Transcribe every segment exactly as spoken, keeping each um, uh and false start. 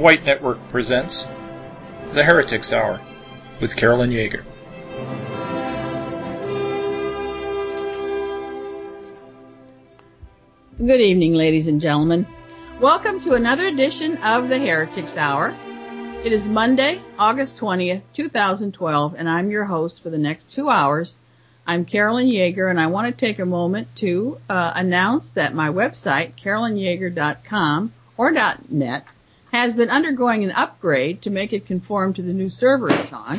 White Network presents The Heretics Hour with Carolyn Yeager. Good evening, ladies and gentlemen. Welcome to another edition of The Heretics Hour. It is Monday, August twentieth, two thousand twelve, and I'm your host for the next two hours. I'm Carolyn Yeager, and I want to take a moment to uh, announce that my website, carolyn yeager dot com or .net, has been undergoing an upgrade to make it conform to the new server it's on.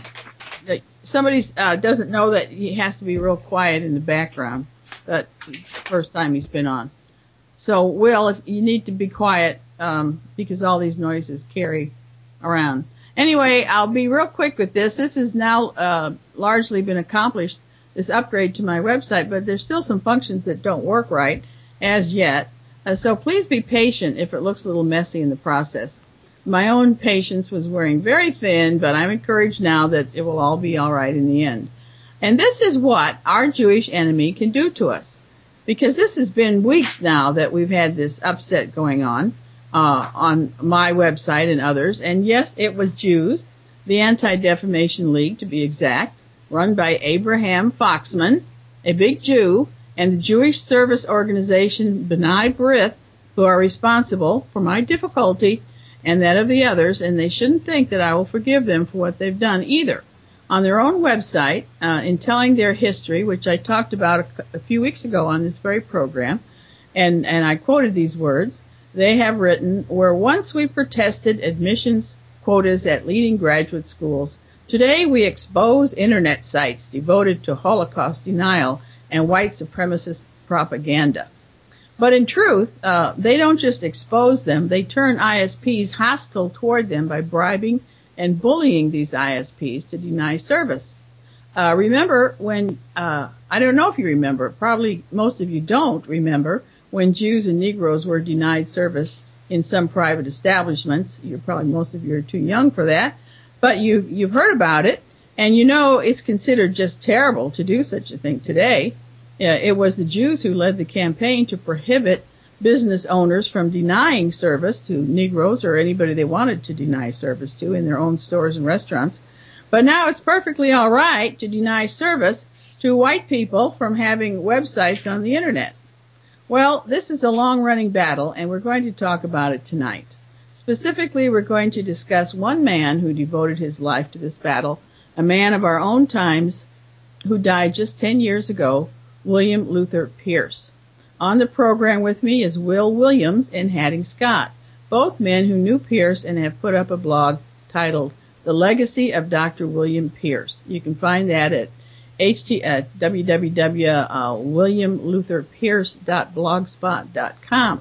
Somebody uh, doesn't know that he has to be real quiet in the background. That's the first time he's been on. So, Will, if you need to be quiet, um, because all these noises carry around. Anyway, I'll be real quick with this. This has now uh, largely been accomplished, this upgrade to my website, but there's still some functions that don't work right as yet. Uh, so please be patient if it looks a little messy in the process. My own patience was wearing very thin, but I'm encouraged now that it will all be all right in the end. And this is what our Jewish enemy can do to us. Because this has been weeks now that we've had this upset going on, uh, on my website and others. And yes, it was Jews, the Anti-Defamation League to be exact, run by Abraham Foxman, a big Jew, and the Jewish service organization B'nai B'rith, who are responsible for my difficulty and that of the others, and they shouldn't think that I will forgive them for what they've done either. On their own website, uh, in telling their history, which I talked about a, a few weeks ago on this very program, and, and I quoted these words, they have written, where once we protested admissions quotas at leading graduate schools, today we expose internet sites devoted to Holocaust denial and white supremacist propaganda. But in truth, uh, they don't just expose them, they turn I S Ps hostile toward them by bribing and bullying these I S Ps to deny service. Uh, remember when, uh, I don't know if you remember, probably most of you don't remember, when Jews and Negroes were denied service in some private establishments. You're probably, most of you are too young for that, but you, you've heard about it, and you know it's considered just terrible to do such a thing today. Uh, it was the Jews who led the campaign to prohibit business owners from denying service to Negroes or anybody they wanted to deny service to in their own stores and restaurants. But now it's perfectly all right to deny service to white people from having websites on the internet. Well, this is a long-running battle, and we're going to talk about it tonight. Specifically, we're going to discuss one man who devoted his life to this battle, a man of our own times who died just ten years ago, William Luther Pierce. On the program with me is Will Williams and Hattie Scott, both men who knew Pierce and have put up a blog titled The Legacy of Doctor William Pierce. You can find that at ht uh, w w w dot william luther pierce dot blogspot dot com.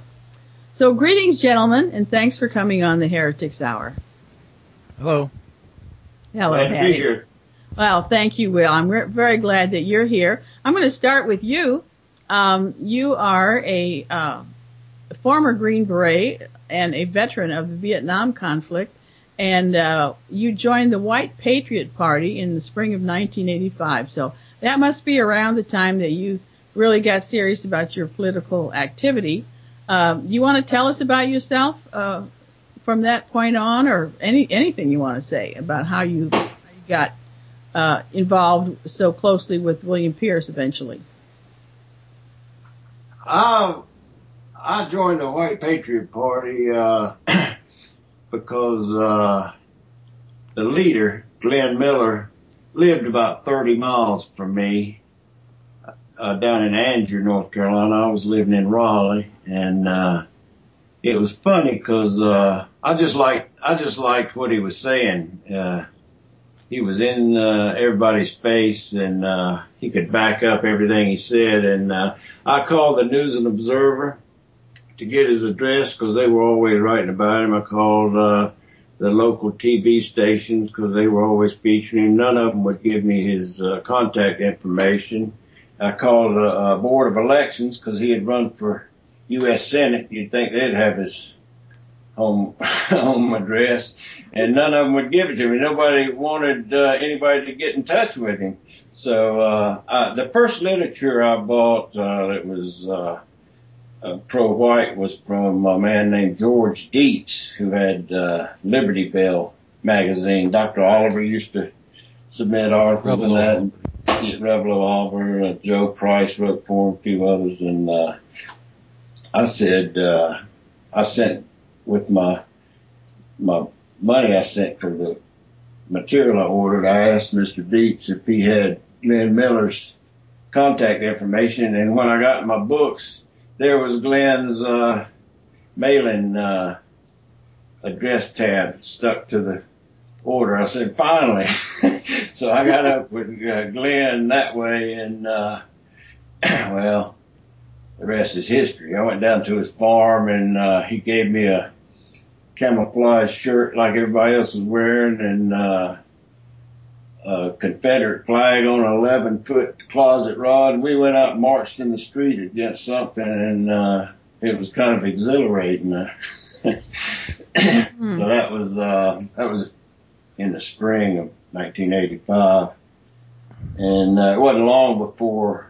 So greetings, gentlemen, and thanks for coming on the Heretics Hour. Hello. Hello, Glad to Hattie. be here. Well, thank you, Will. I'm re- very glad that you're here. I'm going to start with you. Um, you are a uh, former Green Beret and a veteran of the Vietnam conflict, and uh, you joined the White Patriot Party in the spring of nineteen eighty-five. So that must be around the time that you really got serious about your political activity. Uh, you want to tell us about yourself uh, from that point on, or any anything you want to say about how you, how you got uh, involved so closely with William Pierce eventually? I, I joined the White Patriot Party uh, because uh, the leader, Glenn Miller, lived about thirty miles from me uh, down in Angier, North Carolina. I was living in Raleigh, and uh, it was funny because uh, I just liked I just liked what he was saying. Uh, he was in uh, everybody's face, and uh, he could back up everything he said. And uh, I called the News and Observer to get his address because they were always writing about him. I called uh, the local T V stations because they were always featuring him. None of them would give me his uh, contact information. I called the uh, Board of Elections because he had run for U S Senate. You'd think they'd have his home home address, and none of them would give it to me. Nobody wanted uh, anybody to get in touch with him. So uh, uh the first literature I bought, uh, it was uh uh, pro-white was from a man named George Dietz, who had uh, Liberty Bell magazine. Doctor Oliver used to submit articles in that. And, Revelo Oliver, uh, Joe Price wrote for him, a few others, and uh, I said, uh, I sent with my my money I sent for the material I ordered. I asked Mister Dietz if he had Glenn Miller's contact information, and when I got my books, there was Glenn's uh, mailing uh, address tab stuck to the order. I said, finally. So I got up with uh, Glenn that way, and uh, well, the rest is history. I went down to his farm, and uh, he gave me a camouflage shirt like everybody else was wearing, and uh, a Confederate flag on an eleven foot closet rod. And we went out and marched in the street against something, and uh, it was kind of exhilarating. mm. So that was uh, that was in the spring of nineteen eighty-five, and uh, it wasn't long before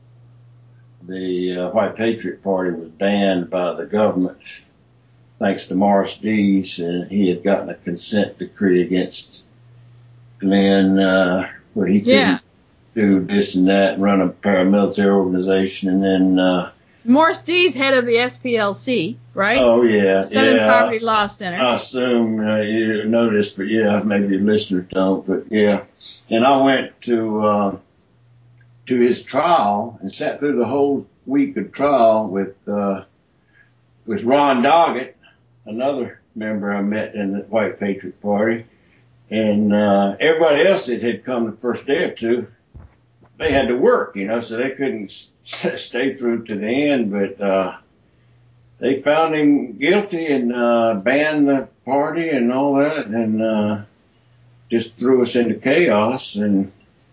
the uh, White Patriot Party was banned by the government, thanks to Morris Dees, and he had gotten a consent decree against Glenn, uh, where he couldn't yeah. do this and that and run a paramilitary organization, and then uh, Morris Dees, head of the S P L C, right? Oh yeah, Southern yeah. Poverty Law Center. I assume uh, you know this, but yeah, maybe your listeners don't, but yeah. And I went to uh, to his trial and sat through the whole week of trial with uh, with Ron Doggett, another member I met in the White Patriot Party, and uh, everybody else that had come the first day or two, they had to work, you know, so they couldn't stay through to the end, but uh they found him guilty and uh banned the party and all that, and uh just threw us into chaos. And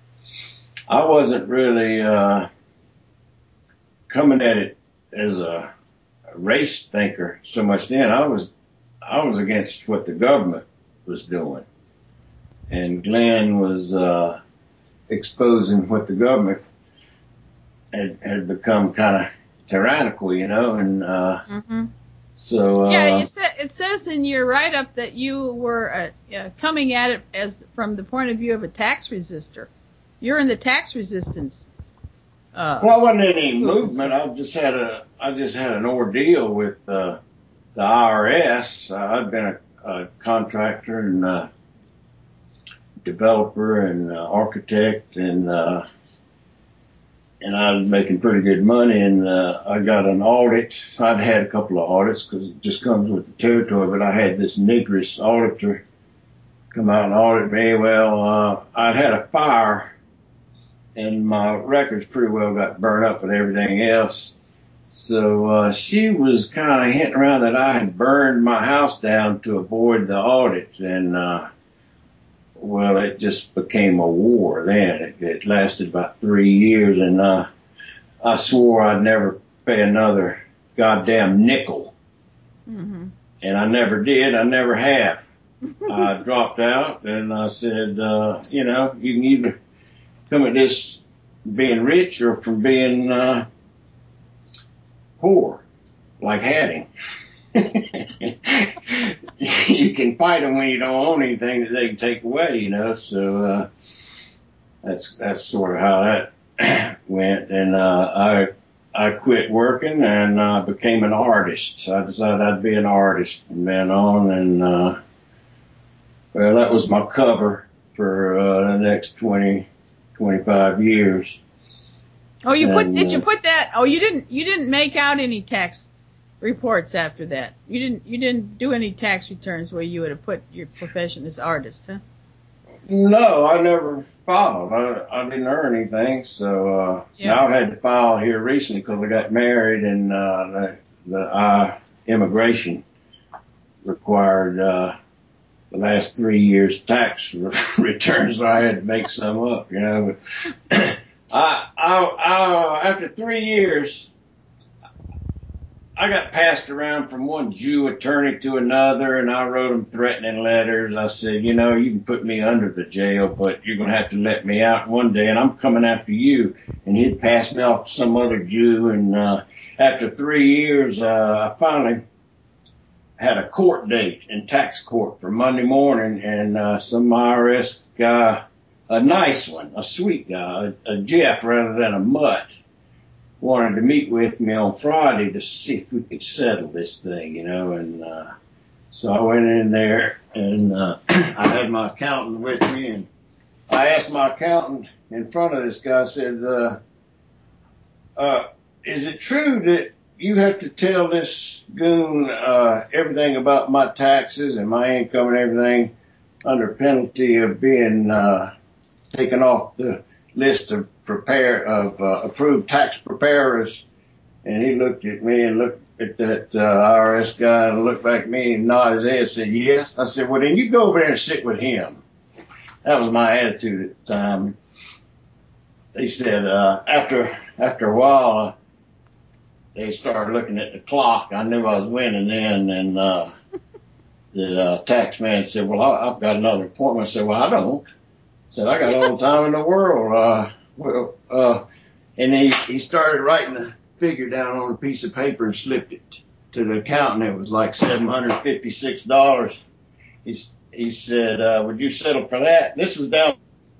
I wasn't really uh coming at it as a, a race thinker so much then. I was I was against what the government was doing, and Glenn was uh exposing what the government had, had become kind of tyrannical, you know, and uh, mm-hmm. so uh, yeah, you said it says in your write-up that you were uh, uh, coming at it as from the point of view of a tax resistor. You're in the tax resistance. Uh, well, I wasn't in any movement. I just had a I just had an ordeal with uh, the I R S. Uh, I'd been a, a contractor and uh, developer and uh, architect, and uh, and I was making pretty good money, and uh, I got an audit. I'd had a couple of audits because it just comes with the territory, but I had this nigrous auditor come out and audit me. Well, uh, I'd had a fire, and my records pretty well got burned up with everything else. So uh, she was kind of hinting around that I had burned my house down to avoid the audit, and uh well, it just became a war then. It, it lasted about three years, and uh, I swore I'd never pay another goddamn nickel. mm-hmm. And I never did. I never have. I dropped out, and I said, uh, you know, you can either come at this being rich or from being uh, poor, like Hattie. You can fight them when you don't own anything that they can take away, you know. So uh, that's that's sort of how that went. And uh, I I quit working and uh, became an artist. So I decided I'd be an artist from then on. And uh, well, that was my cover for uh, the next twenty, twenty-five years. Oh, you put and, did you uh, put that? Oh, you didn't you didn't make out any tax reports after that. You didn't you didn't do any tax returns where you would have put your profession as artist, huh? No, I never filed. I, I didn't earn anything, so uh, Yeah. now I've had to file here recently because I got married, and uh, the, the uh, immigration required uh, the last three years tax returns, so I had to make some up, you know. But I, I, I, after three years, I got passed around from one Jew attorney to another, and I wrote them threatening letters. I said, you know, you can put me under the jail, but you're going to have to let me out one day, and I'm coming after you. And he'd pass me off to some other Jew, and uh, after three years, uh, I finally had a court date in tax court for Monday morning, and uh, some I R S guy, a nice one, a sweet guy, a, a Jeff rather than a Mutt, wanted to meet with me on Friday to see if we could settle this thing, you know. And uh, so I went in there, and uh, I had my accountant with me, and I asked my accountant in front of this guy, I said, uh, uh, is it true that you have to tell this goon uh, everything about my taxes and my income and everything under penalty of being uh, taken off the list of prepare of uh, approved tax preparers? And he looked at me and looked at that uh, I R S guy and looked back at me and nodded his head and said, yes. I said, well, then you go over there and sit with him. That was my attitude at the time. They said uh, after after a while, uh, they started looking at the clock. I knew I was winning then, and uh, the uh, tax man said, well, I, I've got another appointment. I said, well, I don't. I said, I got all the time in the world. Uh, well, uh, and he, he started writing the figure down on a piece of paper and slipped it to the accountant. It was like seven hundred fifty-six dollars. He, he said, uh, would you settle for that? This was down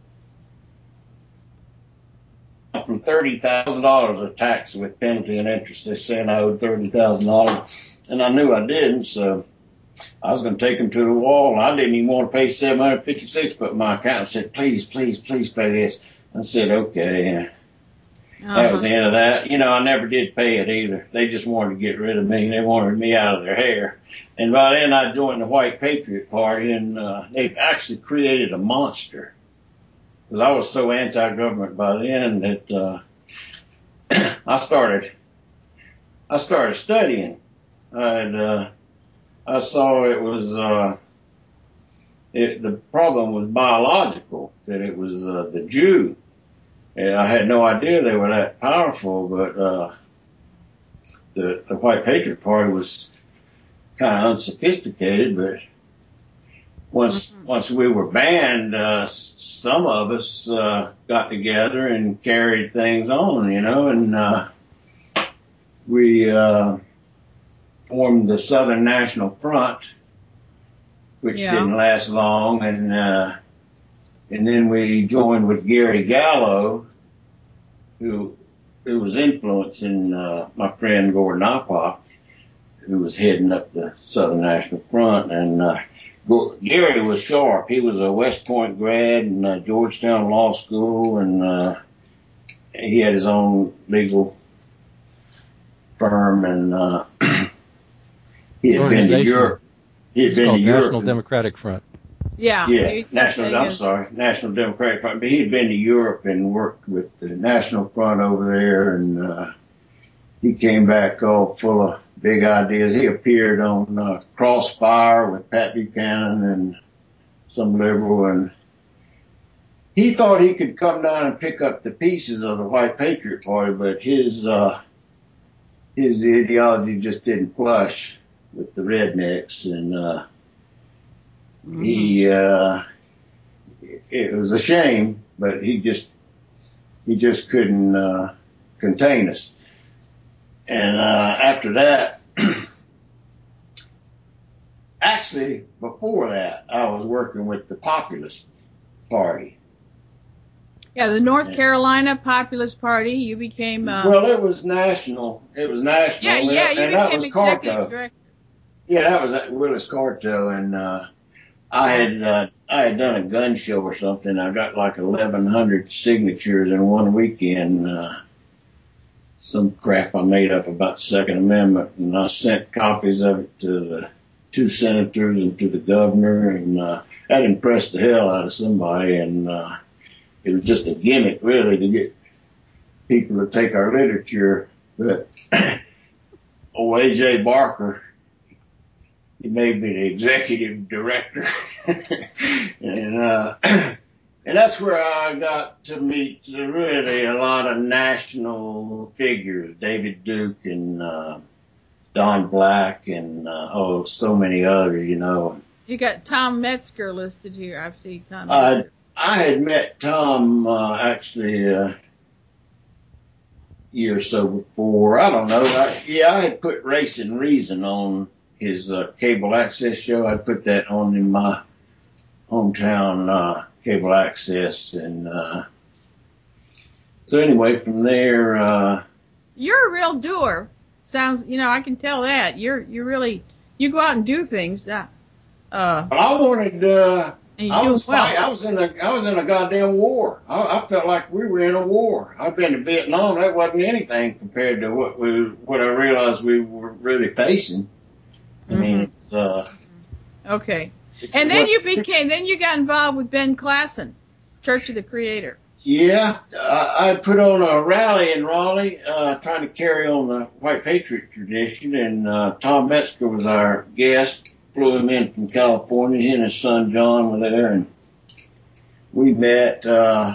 from thirty thousand dollars of tax with penalty and interest. They're saying I owed thirty thousand dollars, and I knew I didn't, so I was going to take them to the wall. I didn't even want to pay seven hundred fifty-six dollars, but my accountant said, please, please, please pay this. I said, okay. Uh-huh. That was the end of that. You know, I never did pay it either. They just wanted to get rid of me. They wanted me out of their hair. And by then I joined the White Patriot Party, and uh, they actually created a monster. Because I was so anti-government by then that uh, I started, I started studying. And uh, I saw it was, uh, it, the problem was biological, that it was uh, the Jew. And I had no idea they were that powerful, but uh, the, the White Patriot Party was kind of unsophisticated. But once mm-hmm. once we were banned, uh, some of us uh, got together and carried things on, you know, and uh, we uh, formed the Southern National Front, which yeah. didn't last long, and uh, and then we joined with Gary Gallo, who who was influencing uh, my friend Gordon Oppach, who was heading up the Southern National Front. And uh, Gary was sharp. He was a West Point grad and uh, Georgetown Law School, and uh, he had his own legal firm, and uh, he had been to Europe. He had it's been called to National Europe. Democratic Front. Yeah. Yeah, National, I'm sorry, National Democratic Front. But he had been to Europe and worked with the National Front over there, and uh, he came back all full of big ideas. He appeared on uh, Crossfire with Pat Buchanan and some liberal, and he thought he could come down and pick up the pieces of the White Patriot Party, but his uh, his ideology just didn't flush with the rednecks, and uh, mm-hmm. he uh, it was a shame, but he just he just couldn't uh, contain us. And uh, after that, actually before that, I was working with the Populist Party. Yeah, the North and, Carolina Populist Party. You became uh, well. It was national. It was national. Yeah, yeah. And, you and became that was executive Carto. director. Yeah, that was Willis Carto, and uh, I had uh, I had done a gun show or something. I got like eleven hundred signatures in one weekend. Uh, some crap I made up about the Second Amendment, and I sent copies of it to the two senators and to the governor, and uh, that impressed the hell out of somebody, and uh, it was just a gimmick really to get people to take our literature. But old A J Barker, he made me the executive director. and, uh, and that's where I got to meet really a lot of national figures, David Duke and, uh, Don Black and, uh, oh, so many others, you know. You got Tom Metzger listed here. I've seen Tom Metzger. Uh, I had met Tom, uh, actually, uh, year or so before. I don't know. I, yeah, I had put Race and Reason on his uh, cable access show. I put that on in my hometown uh, cable access, and uh, so anyway, from there. Uh, You're a real doer. Sounds, you know, I can tell that you're you really you go out and do things. That, uh, but I wanted. Uh, and you I do was well. fight, I was in a I was in a goddamn war. I, I felt like we were in a war. I've been to Vietnam. That wasn't anything compared to what we what I realized we were really facing. I mean, Mm-hmm. it's uh. Okay. It's And then what, you became, then you got involved with Ben Klassen, Church of the Creator. Yeah, I, I put on a rally in Raleigh, uh, trying to carry on the white patriot tradition, and uh, Tom Metzger was our guest. Flew him in from California. He and his son John were there, and we met uh,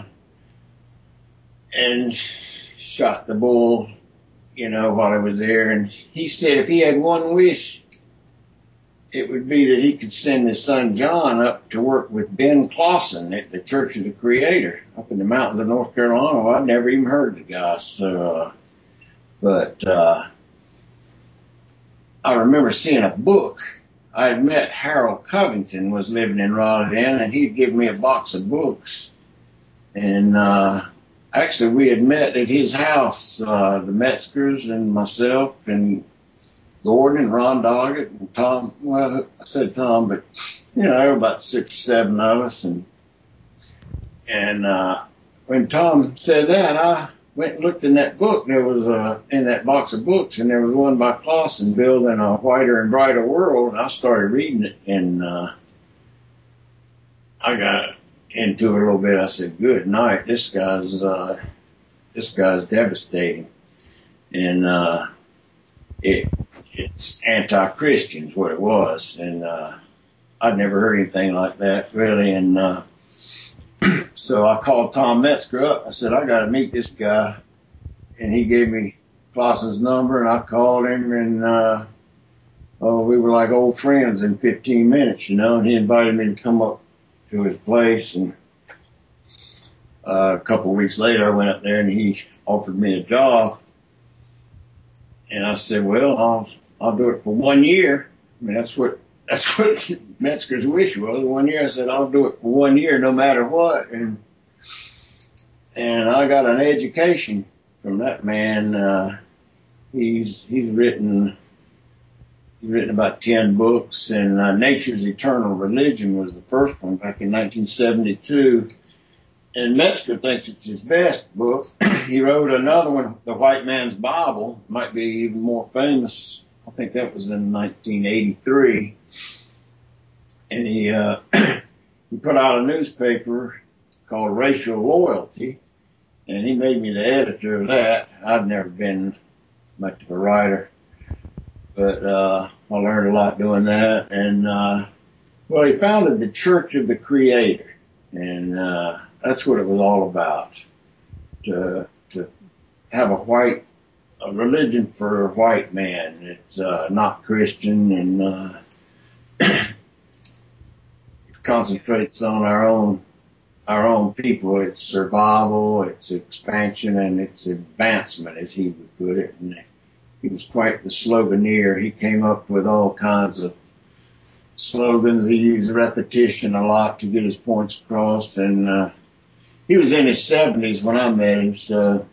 and shot the bull, you know, while I was there. And he said if he had one wish, it would be that he could send his son John up to work with Ben Klassen at the Church of the Creator up in the mountains of North Carolina. Well, I'd never even heard of the guy, so, uh, but uh, I remember seeing a book. I had met Harold Covington, was living in Raleigh then, and he'd given me a box of books. And uh, actually, we had met at his house, uh, the Metzgers and myself and Gordon and Ron Doggett and Tom. Well, I said Tom, but you know, there were about six or seven of us. And and uh, when Tom said that, I went and looked in that book. There was a in that box of books, and there was one by Klassen, Building a Whiter and Brighter World. And I started reading it, and uh, I got into it a little bit. I said, "Good night. This guy's uh, this guy's devastating," and uh, it. It's anti-Christian is what it was, and uh, I'd never heard anything like that really. And uh, so I called Tom Metzger up. I said, I got to meet this guy, and he gave me Klassen's number, and I called him, and uh, oh, we were like old friends in fifteen minutes, you know. And he invited me to come up to his place, and uh, a couple of weeks later, I went up there, and he offered me a job, and I said, well, I'll I'll do it for one year. I mean, that's what, that's what Metzger's wish was. One year. I said, I'll do it for one year, no matter what. And, and I got an education from that man. Uh, he's, he's written, he's written about ten books, and uh, Nature's Eternal Religion was the first one back in nineteen seventy-two. And Metzger thinks it's his best book. He wrote another one, The White Man's Bible, might be even more famous. I think that was in nineteen eighty-three. And he, uh, he put out a newspaper called Racial Loyalty, and he made me the editor of that. I'd never been much of a writer, but, uh, I learned a lot doing that. And, uh, well, he founded the Church of the Creator, and, uh, that's what it was all about. To, to have a white, a religion for a white man. It's uh, not Christian, and uh, it concentrates on our own our own people. It's survival, it's expansion, and it's advancement, as he would put it. And he was quite the sloganeer. He came up with all kinds of slogans. He used repetition a lot to get his points across, and uh, he was in his seventies when I met him, so.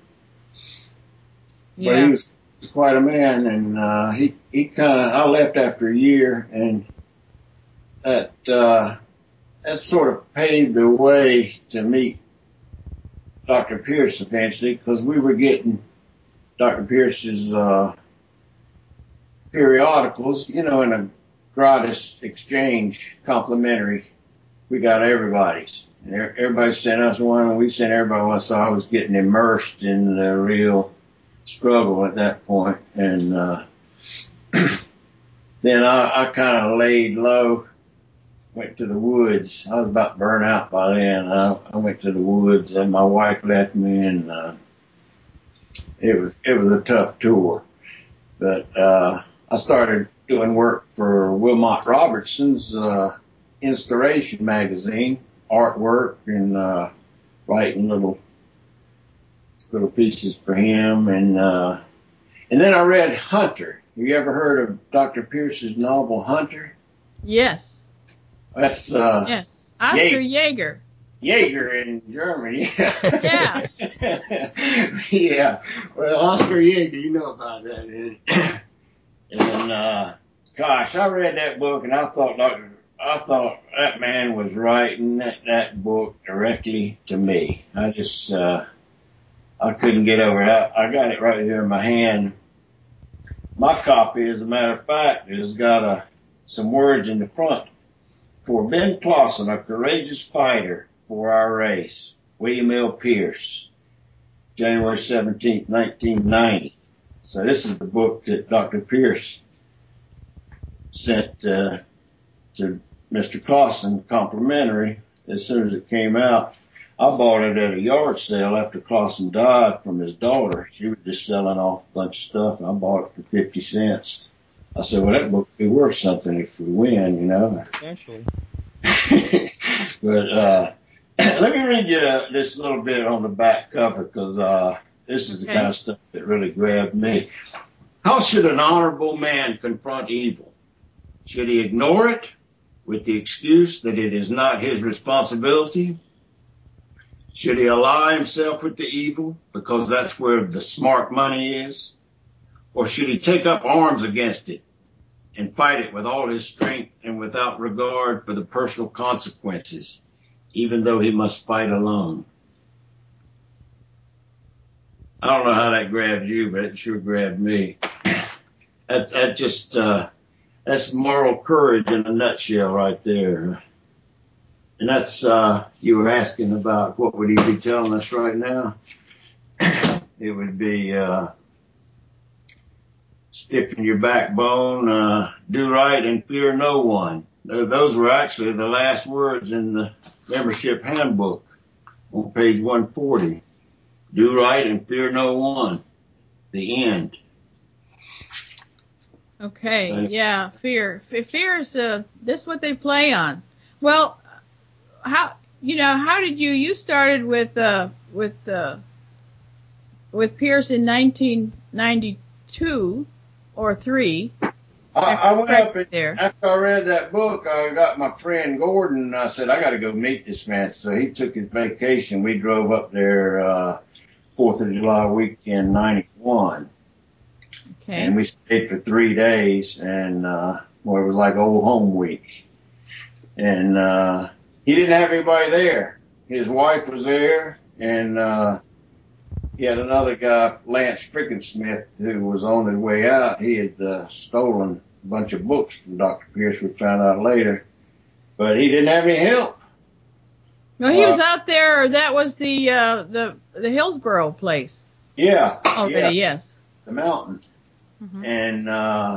Yeah. But he was quite a man, and uh, he he kind of. I left after a year, and that uh, that sort of paved the way to meet Doctor Pierce eventually, because we were getting Doctor Pierce's uh, periodicals, you know, in a gratis exchange, complimentary. We got everybody's. And everybody sent us one, and we sent everybody one. So I was getting immersed in the real struggle at that point, and uh then I, I kind of laid low, went to the woods. I was about burnt out by then. I, I went to the woods, and my wife left me, and uh it was it was a tough tour. But uh I started doing work for Wilmot Robertson's uh Inspiration magazine, artwork, and uh writing little little pieces for him. And, uh, and then I read Hunter. Have you ever heard of Doctor Pierce's novel Hunter? Yes. That's, uh, yes. Oscar Yeager. Yeager in Germany. Yeah. Yeah. Well, Oscar Yeager, you know about that. And, uh, gosh, I read that book and I thought, Doctor I thought that man was writing that, that book directly to me. I just, uh, I couldn't get over it. I, I got it right here in my hand. My copy, as a matter of fact, has got a, some words in the front. For Ben Clausen, a courageous fighter for our race. William L. Pierce, January seventeenth, nineteen ninety. So this is the book that Doctor Pierce sent, uh, to Mister Clausen, complimentary, as soon as it came out. I bought it at a yard sale after Clausen died from his daughter. She was just selling off a bunch of stuff, and I bought it for fifty cents. I said, well, that book will be worth something if we win, you know. Essentially. But uh, let me read you this little bit on the back cover, because uh, this is the Okay. kind of stuff that really grabbed me. How should an honorable man confront evil? Should he ignore it with the excuse that it is not his responsibility? Should he ally himself with the evil because that's where the smart money is? Or should he take up arms against it and fight it with all his strength and without regard for the personal consequences, even though he must fight alone? I don't know how that grabbed you, but it sure grabbed me. That, that just, uh, that's moral courage in a nutshell right there. And that's, uh, you were asking about what would he be telling us right now? It would be, uh, stiffen your backbone, uh, do right and fear no one. Those were actually the last words in the membership handbook on page one forty. Do right and fear no one. The end. Okay, yeah, fear. F- fear is uh, this what they play on. Well, how you know how did you you started with uh with uh with Pierce in nineteen ninety-two or three? I, I went up and there. after I read that book, I got my friend Gordon and I said, I got to go meet this man. So he took his vacation. We drove up there, uh, fourth of July weekend, ninety-one. Okay. And we stayed for three days and, uh, well, it was like old home week. And, uh, he didn't have anybody there. His wife was there and, uh, he had another guy, Lance Frickensmith, who was on his way out. He had, uh, stolen a bunch of books from Doctor Pierce, we found out later, but he didn't have any help. No, he uh, was out there. That was the, uh, the, the Hillsborough place. Yeah. Already, yeah, yes. The mountain. Mm-hmm. And, uh,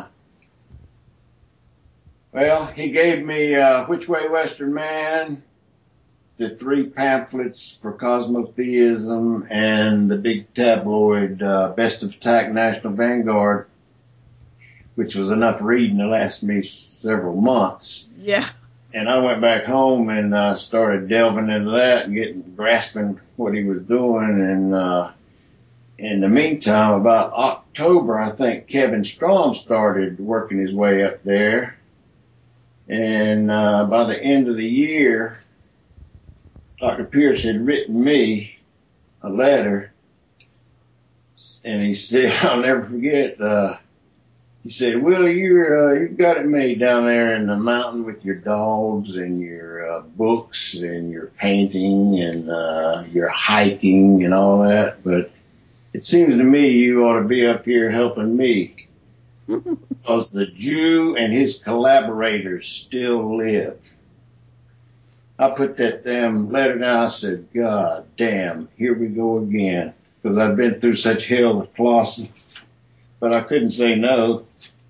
well, he gave me, uh, Which Way Western Man, the three pamphlets for Cosmotheism, and the big tabloid, uh, Best of Attack National Vanguard, which was enough reading to last me several months. Yeah. And I went back home and, uh, started delving into that and getting, grasping what he was doing. And, uh, in the meantime, about October, I think Kevin Strom started working his way up there. And, uh, by the end of the year, Doctor Pierce had written me a letter, and he said, I'll never forget, uh, he said, Will, you're, uh, you've got it made down there in the mountain with your dogs and your, uh, books and your painting and, uh, your hiking and all that, but it seems to me you ought to be up here helping me because the Jew and his collaborators still live. I put that damn letter down. I said, God damn, here we go again. Because I've been through such hell with Clausen, but I couldn't say no.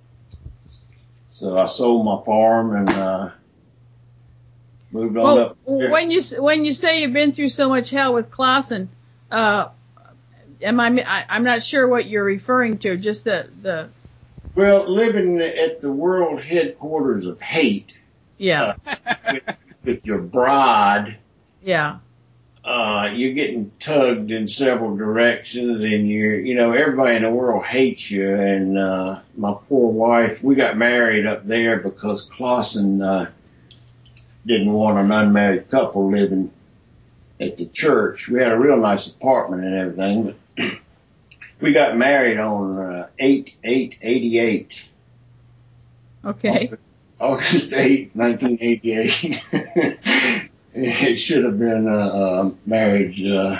So I sold my farm and, uh, moved on Well, up there. when you when you say you've been through so much hell with Clausen, uh, am I, I? I'm not sure what you're referring to. Just the the. Well, living at the world headquarters of hate. Yeah. Uh, with, with your bride. Yeah. uh, you're getting tugged in several directions, and you're, you know, everybody in the world hates you. And uh, my poor wife, we got married up there because Clausen uh, didn't want an unmarried couple living at the church. We had a real nice apartment and everything, but we got married on uh, eight eight eighty-eight. Okay. August eighth, nineteen eighty-eight. It should have been a, a marriage uh,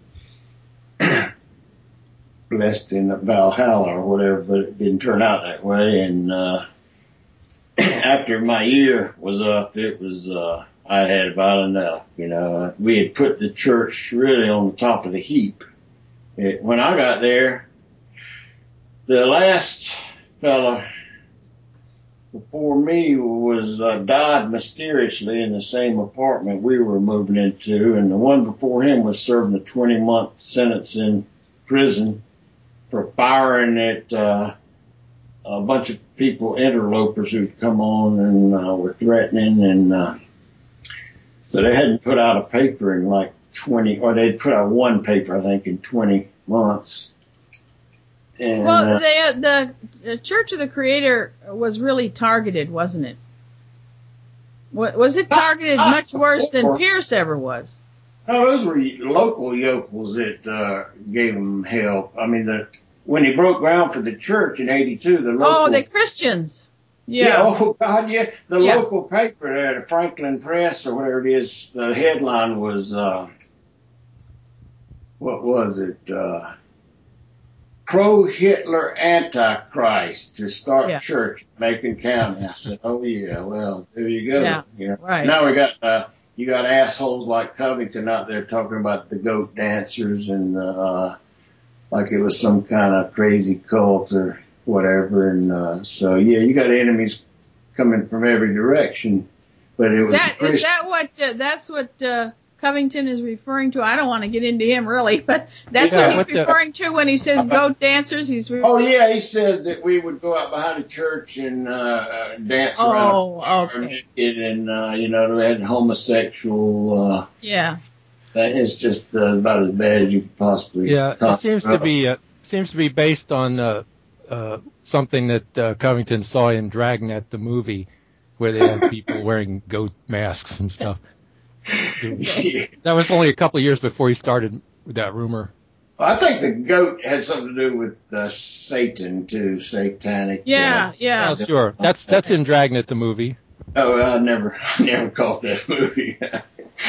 blessed in Valhalla or whatever, but it didn't turn out that way. And uh, after my year was up, it was uh, I had about enough. You know, we had put the church really on the top of the heap. It, when I got there, the last fella before me was uh, died mysteriously in the same apartment we were moving into, and the one before him was serving a twenty month sentence in prison for firing at uh, a bunch of people, interlopers who'd come on and uh, were threatening, and uh, so they hadn't put out a paper in like twenty, or they'd put out one paper, I think, in twenty months. And, well, uh, they, the, the Church of the Creator was really targeted, wasn't it? Was it targeted much worse than Pierce ever was? No, those were local yokels that uh, gave him help. I mean, the when he broke ground for the church in eighty-two, the local... Oh, the Christians. Yeah. yeah oh, God, yeah. The yeah. local paper there, the Franklin Press or whatever it is, the headline was, uh, what was it? Uh, Pro-Hitler Antichrist to start yeah. church in Macon County. I said, oh, yeah, well, there you go. Yeah, you know, right. Now we got... Uh, You got assholes like Covington out there talking about the goat dancers and, uh, like it was some kind of crazy cult or whatever. And, uh, so yeah, you got enemies coming from every direction, but it is was, that, is that what, uh, that's what, uh, Covington is referring to? I don't want to get into him really, but that's yeah, what he's what referring the, to when he says goat dancers. He's re- oh yeah, he says that we would go out behind the church and uh, uh dance oh, around okay. naked, and uh, you know, they had homosexual. Uh, yeah, it's just uh, about as bad as you could possibly. Yeah, it seems to be uh, seems to be based on uh, uh, something that uh, Covington saw in Dragnet the movie, where they had people wearing goat masks and stuff. Yeah. That was only a couple of years before he started with that rumor. I think the goat had something to do with uh, Satan too, satanic. Yeah, uh, yeah. Oh, sure. That's that's in Dragnet the movie. Oh, I never, I never caught that movie. But,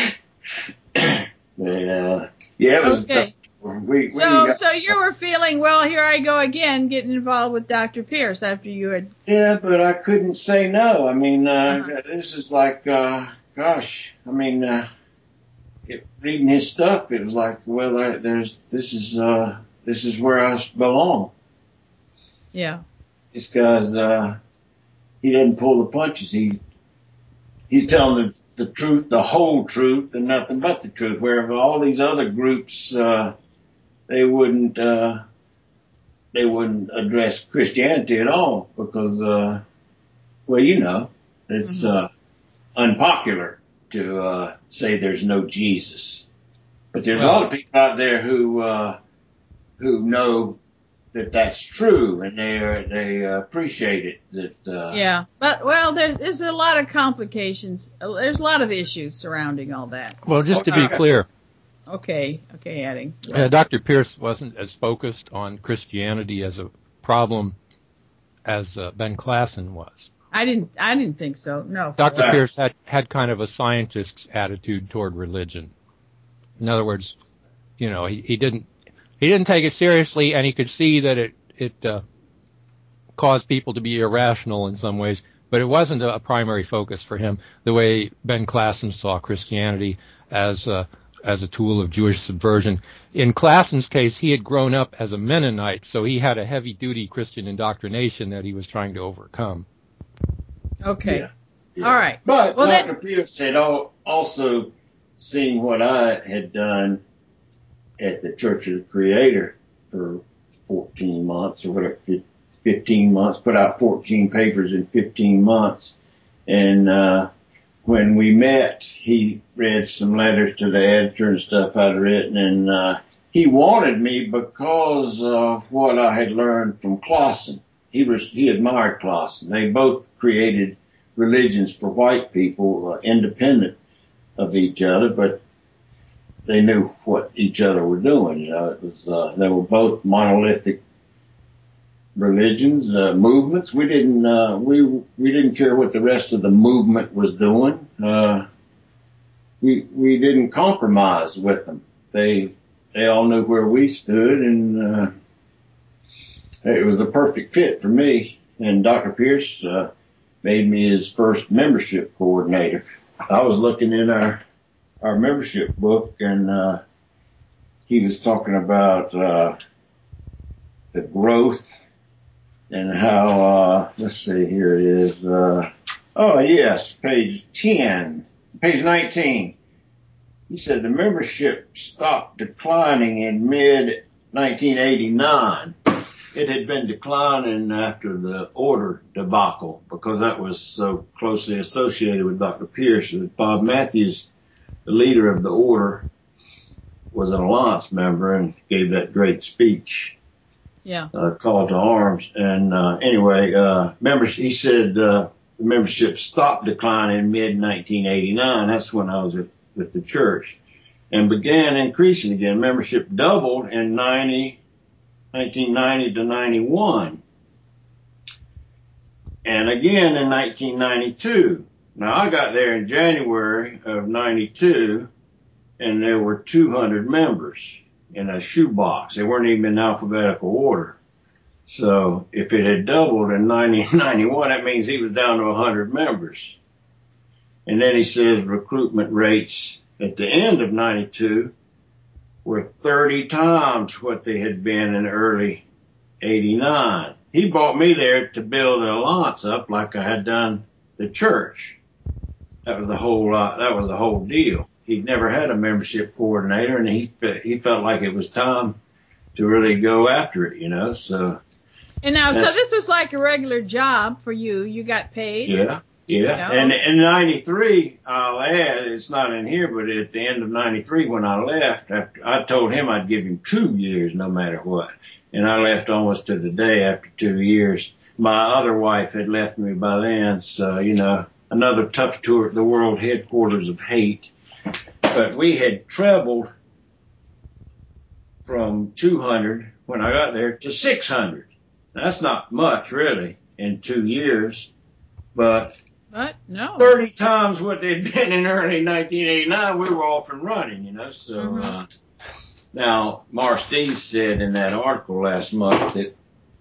uh, yeah, it was. Okay. We, we so, got, so you were feeling, well, here I go again, getting involved with Doctor Pierce after you had. Yeah, but I couldn't say no. I mean, uh, Uh-huh. this is like, uh, gosh, I mean, uh, it, reading his stuff, it was like, well, uh, there's, this is, uh, this is where I belong. Yeah. This guy's, uh, he doesn't pull the punches. He, he's telling the, the truth, the whole truth, and nothing but the truth. Where all these other groups, uh, they wouldn't, uh, they wouldn't address Christianity at all because, uh, well, you know, it's, Mm-hmm. uh, unpopular to, uh, say there's no Jesus. But there's Well, a lot of people out there who, uh, who know that that's true, and they are, they uh, appreciate it. That uh, Yeah, but well, there's, there's a lot of complications. There's a lot of issues surrounding all that. Well, just to be Uh, clear, Okay, okay, adding. uh, Doctor Pierce wasn't as focused on Christianity as a problem as uh, Ben Klassen was. I didn't, I didn't think so. No. Doctor Right. Pierce had, had kind of a scientist's attitude toward religion. In other words, you know, he, he didn't he didn't take it seriously, and he could see that it it uh, caused people to be irrational in some ways, but it wasn't a, a primary focus for him. The way Ben Klassen saw Christianity as a, as a tool of Jewish subversion. In Klassen's case, he had grown up as a Mennonite, so he had a heavy-duty Christian indoctrination that he was trying to overcome. Okay. Yeah. Yeah. All right. But Well, Doctor that- Pierce had al- also seen what I had done at the Church of the Creator for fourteen months or whatever, fifteen months, put out fourteen papers in fifteen months. And, uh, when we met, he read some letters to the editor and stuff I'd written, and uh, he wanted me because of what I had learned from Clausen. He was he admired Clausen. They both created religions for white people, uh, independent of each other, but they knew what each other were doing. You know, it was uh, they were both monolithic religions, uh, movements. We didn't, uh, we, we didn't care what the rest of the movement was doing. Uh, we, we didn't compromise with them. They, they all knew where we stood, and, uh, it was a perfect fit for me. And Doctor Pierce, uh, made me his first membership coordinator. I was looking in our, our membership book, and, uh, he was talking about, uh, the growth, and how, uh, let's see, here it is, uh, oh yes, page ten, page nineteen. He said the membership stopped declining in mid nineteen eighty-nine. It had been declining after the order debacle, because that was so closely associated with Doctor Pierce. Bob Matthews, the leader of the order, was an Alliance member and gave that great speech. Yeah. Uh, call to arms. And, uh, anyway, uh, members, he said, uh, the membership stopped declining in mid nineteen eighty-nine. That's when I was at, with the church, and began increasing again. Membership doubled in ninety, nineteen ninety to ninety-one. And again in nineteen ninety-two. Now I got there in January of ninety-two, and there were two hundred members in a shoebox. They weren't even in alphabetical order. So if it had doubled in nineteen ninety-one, that means he was down to one hundred members. And then he says recruitment rates at the end of ninety-two were thirty times what they had been in early eighty-nine. He brought me there to build the Alliance up like I had done the church. That was the whole, uh, that was the whole deal. He'd never had a membership coordinator, and he he felt like it was time to really go after it, you know. So. And now, so this was like a regular job for you. You got paid. Yeah, yeah. yeah. And in ninety-three, I'll add, it's not in here, but at the end of ninety-three, when I left, after, I told him I'd give him two years, no matter what. And I left almost to the day after two years. My other wife had left me by then, so you know, another tough tour at the world headquarters of hate. But we had trebled from two hundred when I got there to six hundred. That's not much, really, in two years, but, but no. thirty times what they'd been in early nineteen eighty-nine, we were off and running, you know. So mm-hmm. uh, now, Morris Dees said in that article last month that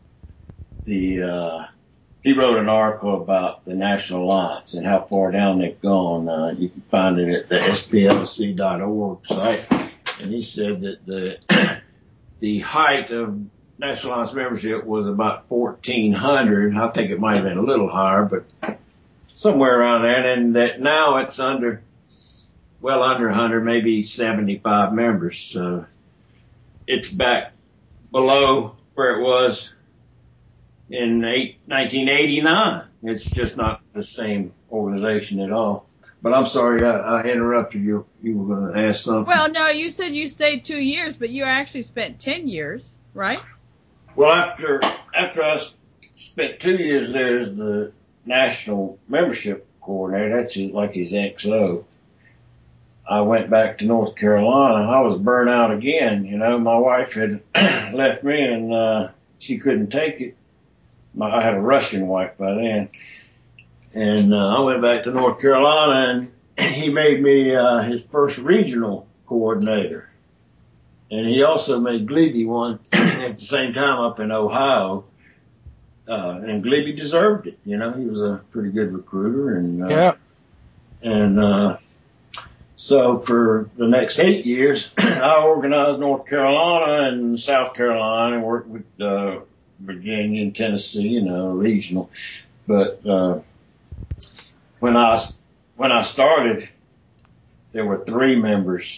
the uh, he wrote an article about the National Alliance and how far down they've gone. Uh, you can find it at the S P L C dot org site. And he said that the the height of National Alliance membership was about fourteen hundred. I think it might have been a little higher, but somewhere around there. And that now it's under, well under one hundred, maybe seventy-five members. So it's back below where it was in nineteen eighty-nine. It's just not the same organization at all. But I'm sorry, I, I interrupted you. You were going to ask something. Well, no, you said you stayed two years, but you actually spent ten years, right? Well, after after I spent two years there as the national membership coordinator, that's like his X O, I went back to North Carolina. I was burnt out again. You know, my wife had left me, and uh, she couldn't take it. My, I had a Russian wife by then. And uh, I went back to North Carolina, and he made me uh, his first regional coordinator. And he also made Glebe one at the same time up in Ohio. Uh, and Glebe deserved it. You know, he was a pretty good recruiter. And, uh, yeah. And uh, so for the next eight years, I organized North Carolina and South Carolina and worked with uh, Virginia and Tennessee, you know, regional. But uh, when I when I started, there were three members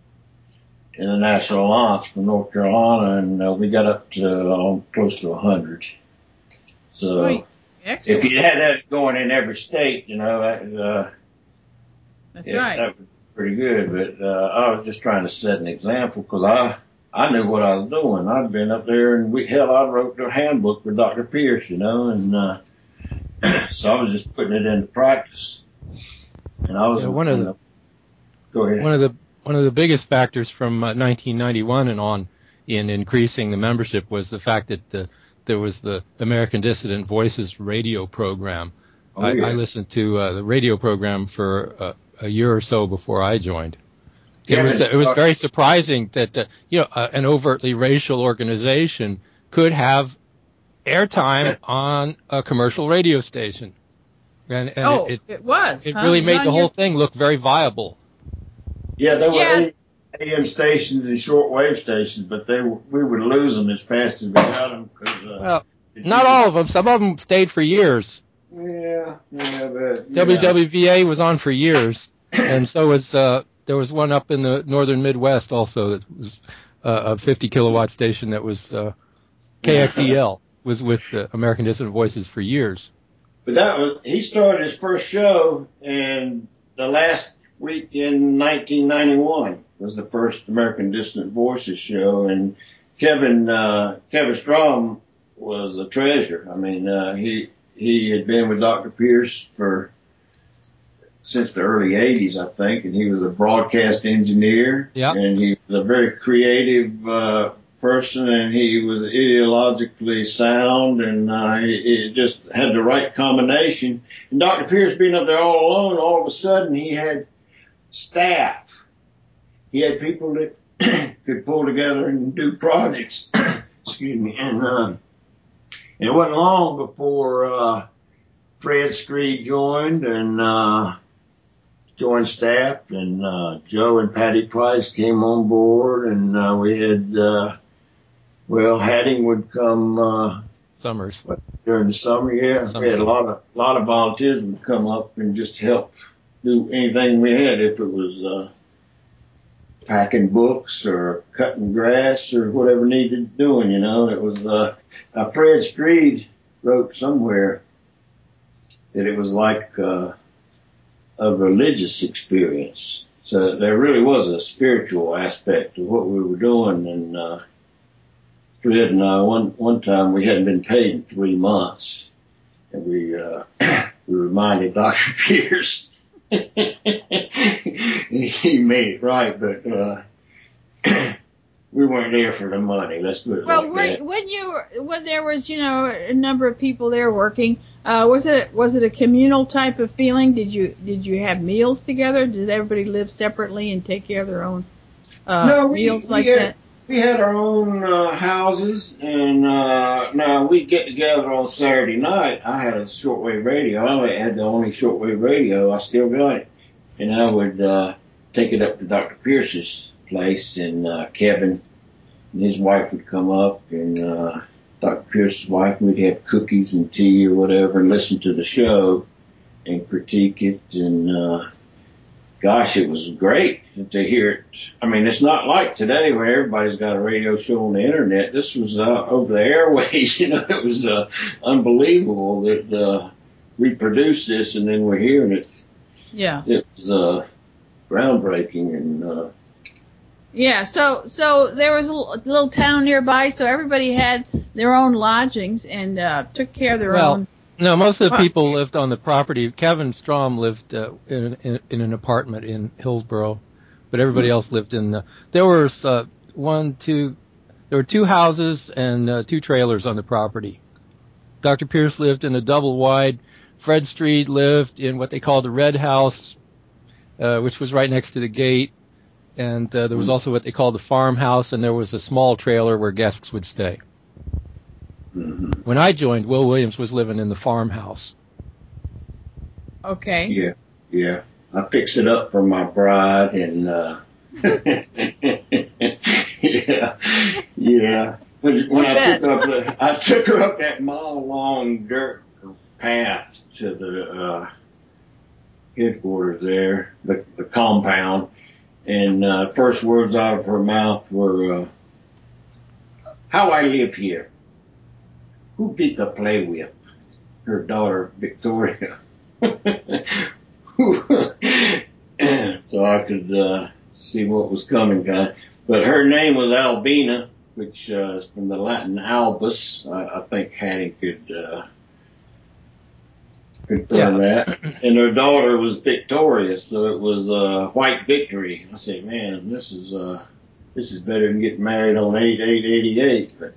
in the National Alliance from North Carolina, and uh, we got up to uh, close to a hundred. So Excellent. If you had that going in every state, you know, uh, That's yeah, right. that was pretty good. But uh, I was just trying to set an example because I I knew what I was doing. I'd been up there and we hell I wrote the handbook for Doctor Pierce, you know, and uh, so I was just putting it into practice. And I was Yeah, one of the go ahead. one of the one of the biggest factors from uh, nineteen ninety-one and on in increasing the membership was the fact that the, there was the American Dissident Voices radio program. Oh, I, yeah. I listened to uh, the radio program for uh, a year or so before I joined. It Yeah, was it's- it was very surprising that uh, you know uh, an overtly racial organization could have airtime on a commercial radio station, and, and Oh, it, it it was. it huh? really It was made on the your- whole thing look very viable. Yeah, there were Yeah. A M stations and shortwave stations, but they were, we would lose them as fast as we got them. Cause, uh, Well, it not just- all of them. Some of them stayed for years. Yeah, yeah, but yeah. W W V A was on for years, and so was uh, there was one up in the northern Midwest also that was uh, a fifty kilowatt station that was uh, K X E L was with uh, American Dissident Voices for years. But that was he started his first show, and the last week in nineteen ninety-one was the first American Dissident Voices show, and Kevin uh, Kevin Strom was a treasure. I mean, uh, he he had been with Doctor Pierce for since the early eighties, I think, and he was a broadcast engineer. Yeah. And he was a very creative uh, person, and he was ideologically sound, and uh, he, he just had the right combination. And Doctor Pierce being up there all alone, all of a sudden he had staff. He had people that could pull together and do projects. Excuse me. And, uh, and it wasn't long before uh, Fred Street joined and uh, joined staff, and uh, Joe and Patty Price came on board, and uh, we had, uh, well, Hadding would come uh, Summers. during the summer. Yeah, Summer, we had a summer. lot of lot of volunteers would come up and just help do anything we had, if it was uh, packing books or cutting grass or whatever needed doing. You know, it was uh, uh, Fred Street wrote somewhere that it was like uh, a religious experience. So there really was a spiritual aspect to what we were doing. And uh, Fred and I, one one time we hadn't been paid in three months, and we uh, we reminded Doctor Pierce. He made it right, but uh, we weren't there for the money. Let's put it Well, like when, that. when you were- when there was you know a number of people there working, uh, was it was it a communal type of feeling? Did you did you have meals together? Did everybody live separately and take care of their own uh, No, we, meals we like had, that? We had our own uh, houses, and uh, now we'd get together on Saturday night. I had a shortwave radio. I had the only shortwave radio. I still got it. And I would uh, take it up to Doctor Pierce's place, and uh, Kevin and his wife would come up, and uh, Doctor Pierce's wife, we'd have cookies and tea or whatever, and listen to the show and critique it. And uh, gosh, it was great to hear it. I mean, it's not like today where everybody's got a radio show on the internet. This was uh, over the airways. You know, it was uh, unbelievable that uh, we produced this, and then we're hearing it. Yeah. It was uh, groundbreaking, and uh, Yeah, so so there was a little, a little town nearby, so everybody had their own lodgings and uh, took care of their Well, own. no, most of the Huh. people lived on the property. Kevin Strom lived uh, in, in in an apartment in Hillsboro, but everybody else lived in the. There was uh, one, two, there were two houses and uh, two trailers on the property. Doctor Pierce lived in a double wide. Fred Street lived in what they called the Red House, uh, which was right next to the gate, and uh, there was also what they called the farmhouse, and there was a small trailer where guests would stay. mm-hmm. When I joined, Will Williams was living in the farmhouse. Okay. yeah, yeah. I fixed it up for my bride, and uh, yeah, yeah. When, when I bet. took her up, the, I took her up that mile long dirt path to the uh, headquarters there, the, the compound, and uh, first words out of her mouth were, uh, "How I live here? Who Vika play with?" Her daughter Victoria. And so I could uh, see what was coming. Kind of. But her name was Albina, which uh, is from the Latin albus. I, I think Hattie could uh, confirm yeah. that. And her daughter was Victoria, so it was uh, White Victory. I said, man, this is uh, this is better than getting married on eight eight eighty-eight, but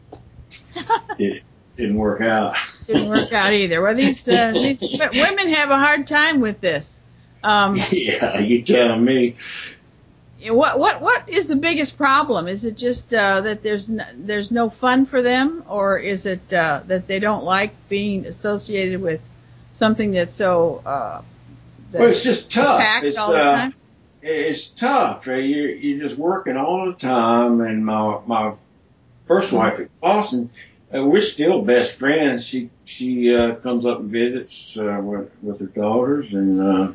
it didn't work out. Didn't work out either. Well, these uh, these women have a hard time with this. Um, yeah, you telling me. What what what is the biggest problem? Is it just uh, that there's no, there's no fun for them, or is it uh, that they don't like being associated with something that's so? Uh, that's well, it's just tough. It's all the uh, time? it's tough, Trey. You're you're just working all the time, and my my first wife at Boston, uh, we're still best friends. She she uh, comes up and visits uh, with with her daughters and. Uh,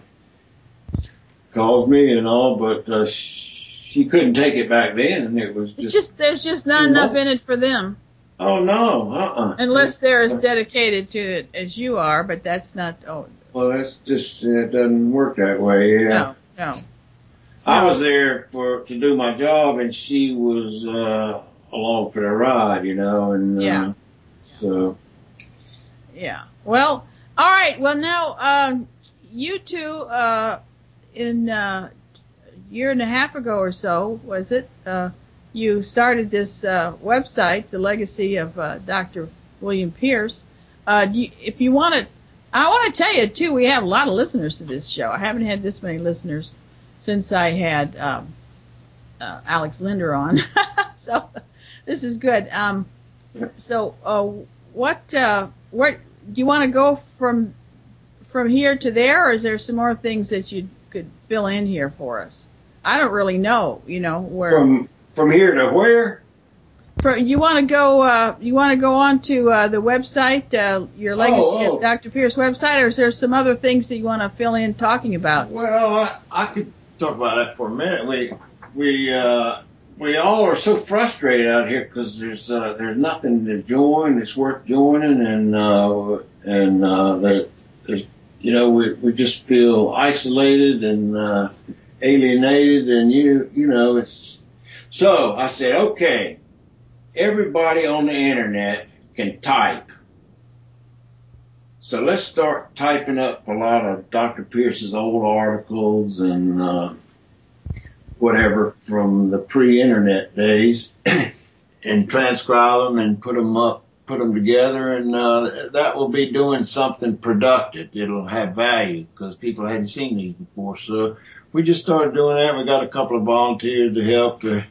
calls me and all, but uh, she couldn't take it back then. It was just, it's just there's just not enough in it for them. Oh no, uh-uh. Unless they're as dedicated to it as you are, but that's not. Oh, well, that's just it doesn't work that way. Yeah. No, no. I no. was there for to do my job, and she was uh along for the ride, you know, and yeah. Uh, so. Yeah. Well, all right. Well, now um, you two. Uh, In uh, a year and a half ago or so, was it, uh, you started this uh, website, The Legacy of uh, Doctor William Pierce. Uh, do you, if you want to, I want to tell you, too, we have a lot of listeners to this show. I haven't had this many listeners since I had um, uh, Alex Linder on. So this is good. Um, so uh, what, uh, what, do you want to go from from here to there, or is there some more things that you could fill in here for us? I don't really know, you know, where from from here to where? For, you want to go? Uh, you want to go on to uh, the website, uh, your Legacy oh, oh. of Doctor Pierce website, or is there some other things that you want to fill in talking about? Well, I, I could talk about that for a minute. We we uh, we all are so frustrated out here because there's uh, there's nothing to join that's worth joining, and uh, and uh, there, there's you know we we just feel isolated and uh, alienated, and you you know it's so I said okay. Everybody on the internet can type. So let's start typing up a lot of Doctor Pierce's old articles and uh, whatever from the pre-internet days and transcribe them and put them up, put them together, and uh, that will be doing something productive. It'll have value because people hadn't seen these before. So we just started doing that. We got a couple of volunteers to help. Uh,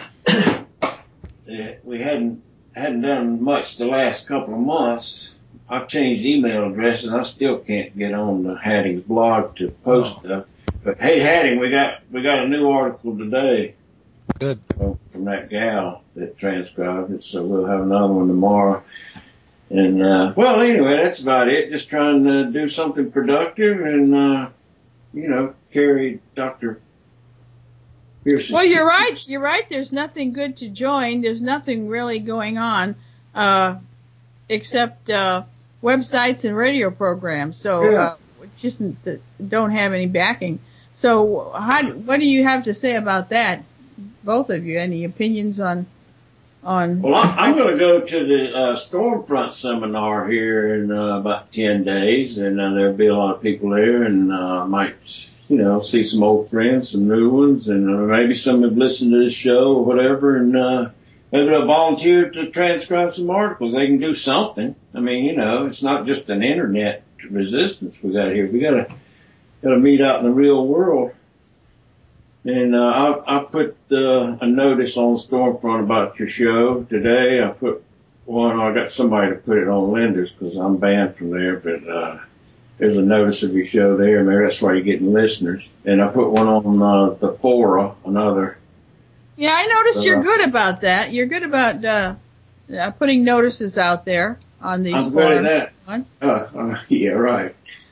we hadn't hadn't done much the last couple of months. I've changed email address and I still can't get on the Hadding's blog to post stuff. But hey, Hadding, we got we got a new article today. Good. From that gal that transcribed it, so we'll have another one tomorrow. And uh well, anyway, that's about it. Just trying to do something productive and uh you know carry Doctor Well, you're right. You're right. There's nothing good to join. There's nothing really going on, uh, except, uh, websites and radio programs. So, yeah. uh, just don't have any backing. So how, what do you have to say about that? Both of you, any opinions on, on? Well, I'm going to go to the, uh, Stormfront seminar here in, uh, about ten days, and uh, there'll be a lot of people there, and, uh, I might, you know, see some old friends, some new ones, and uh, maybe some have listened to this show or whatever, and uh, maybe they'll volunteer to transcribe some articles. They can do something. I mean, you know, it's not just an internet resistance we got here. We got to got to meet out in the real world. And uh, I, I put uh, a notice on Stormfront about your show today. I put one. I got somebody to put it on Linda's because I'm banned from there, but. Uh, There's a notice of your show there, and that's why you're getting listeners. And I put one on uh, the Fora, another. Yeah, I noticed uh, you're good about that. You're good about uh, uh, putting notices out there on these I'm forums. good at that. Uh, uh, yeah, right.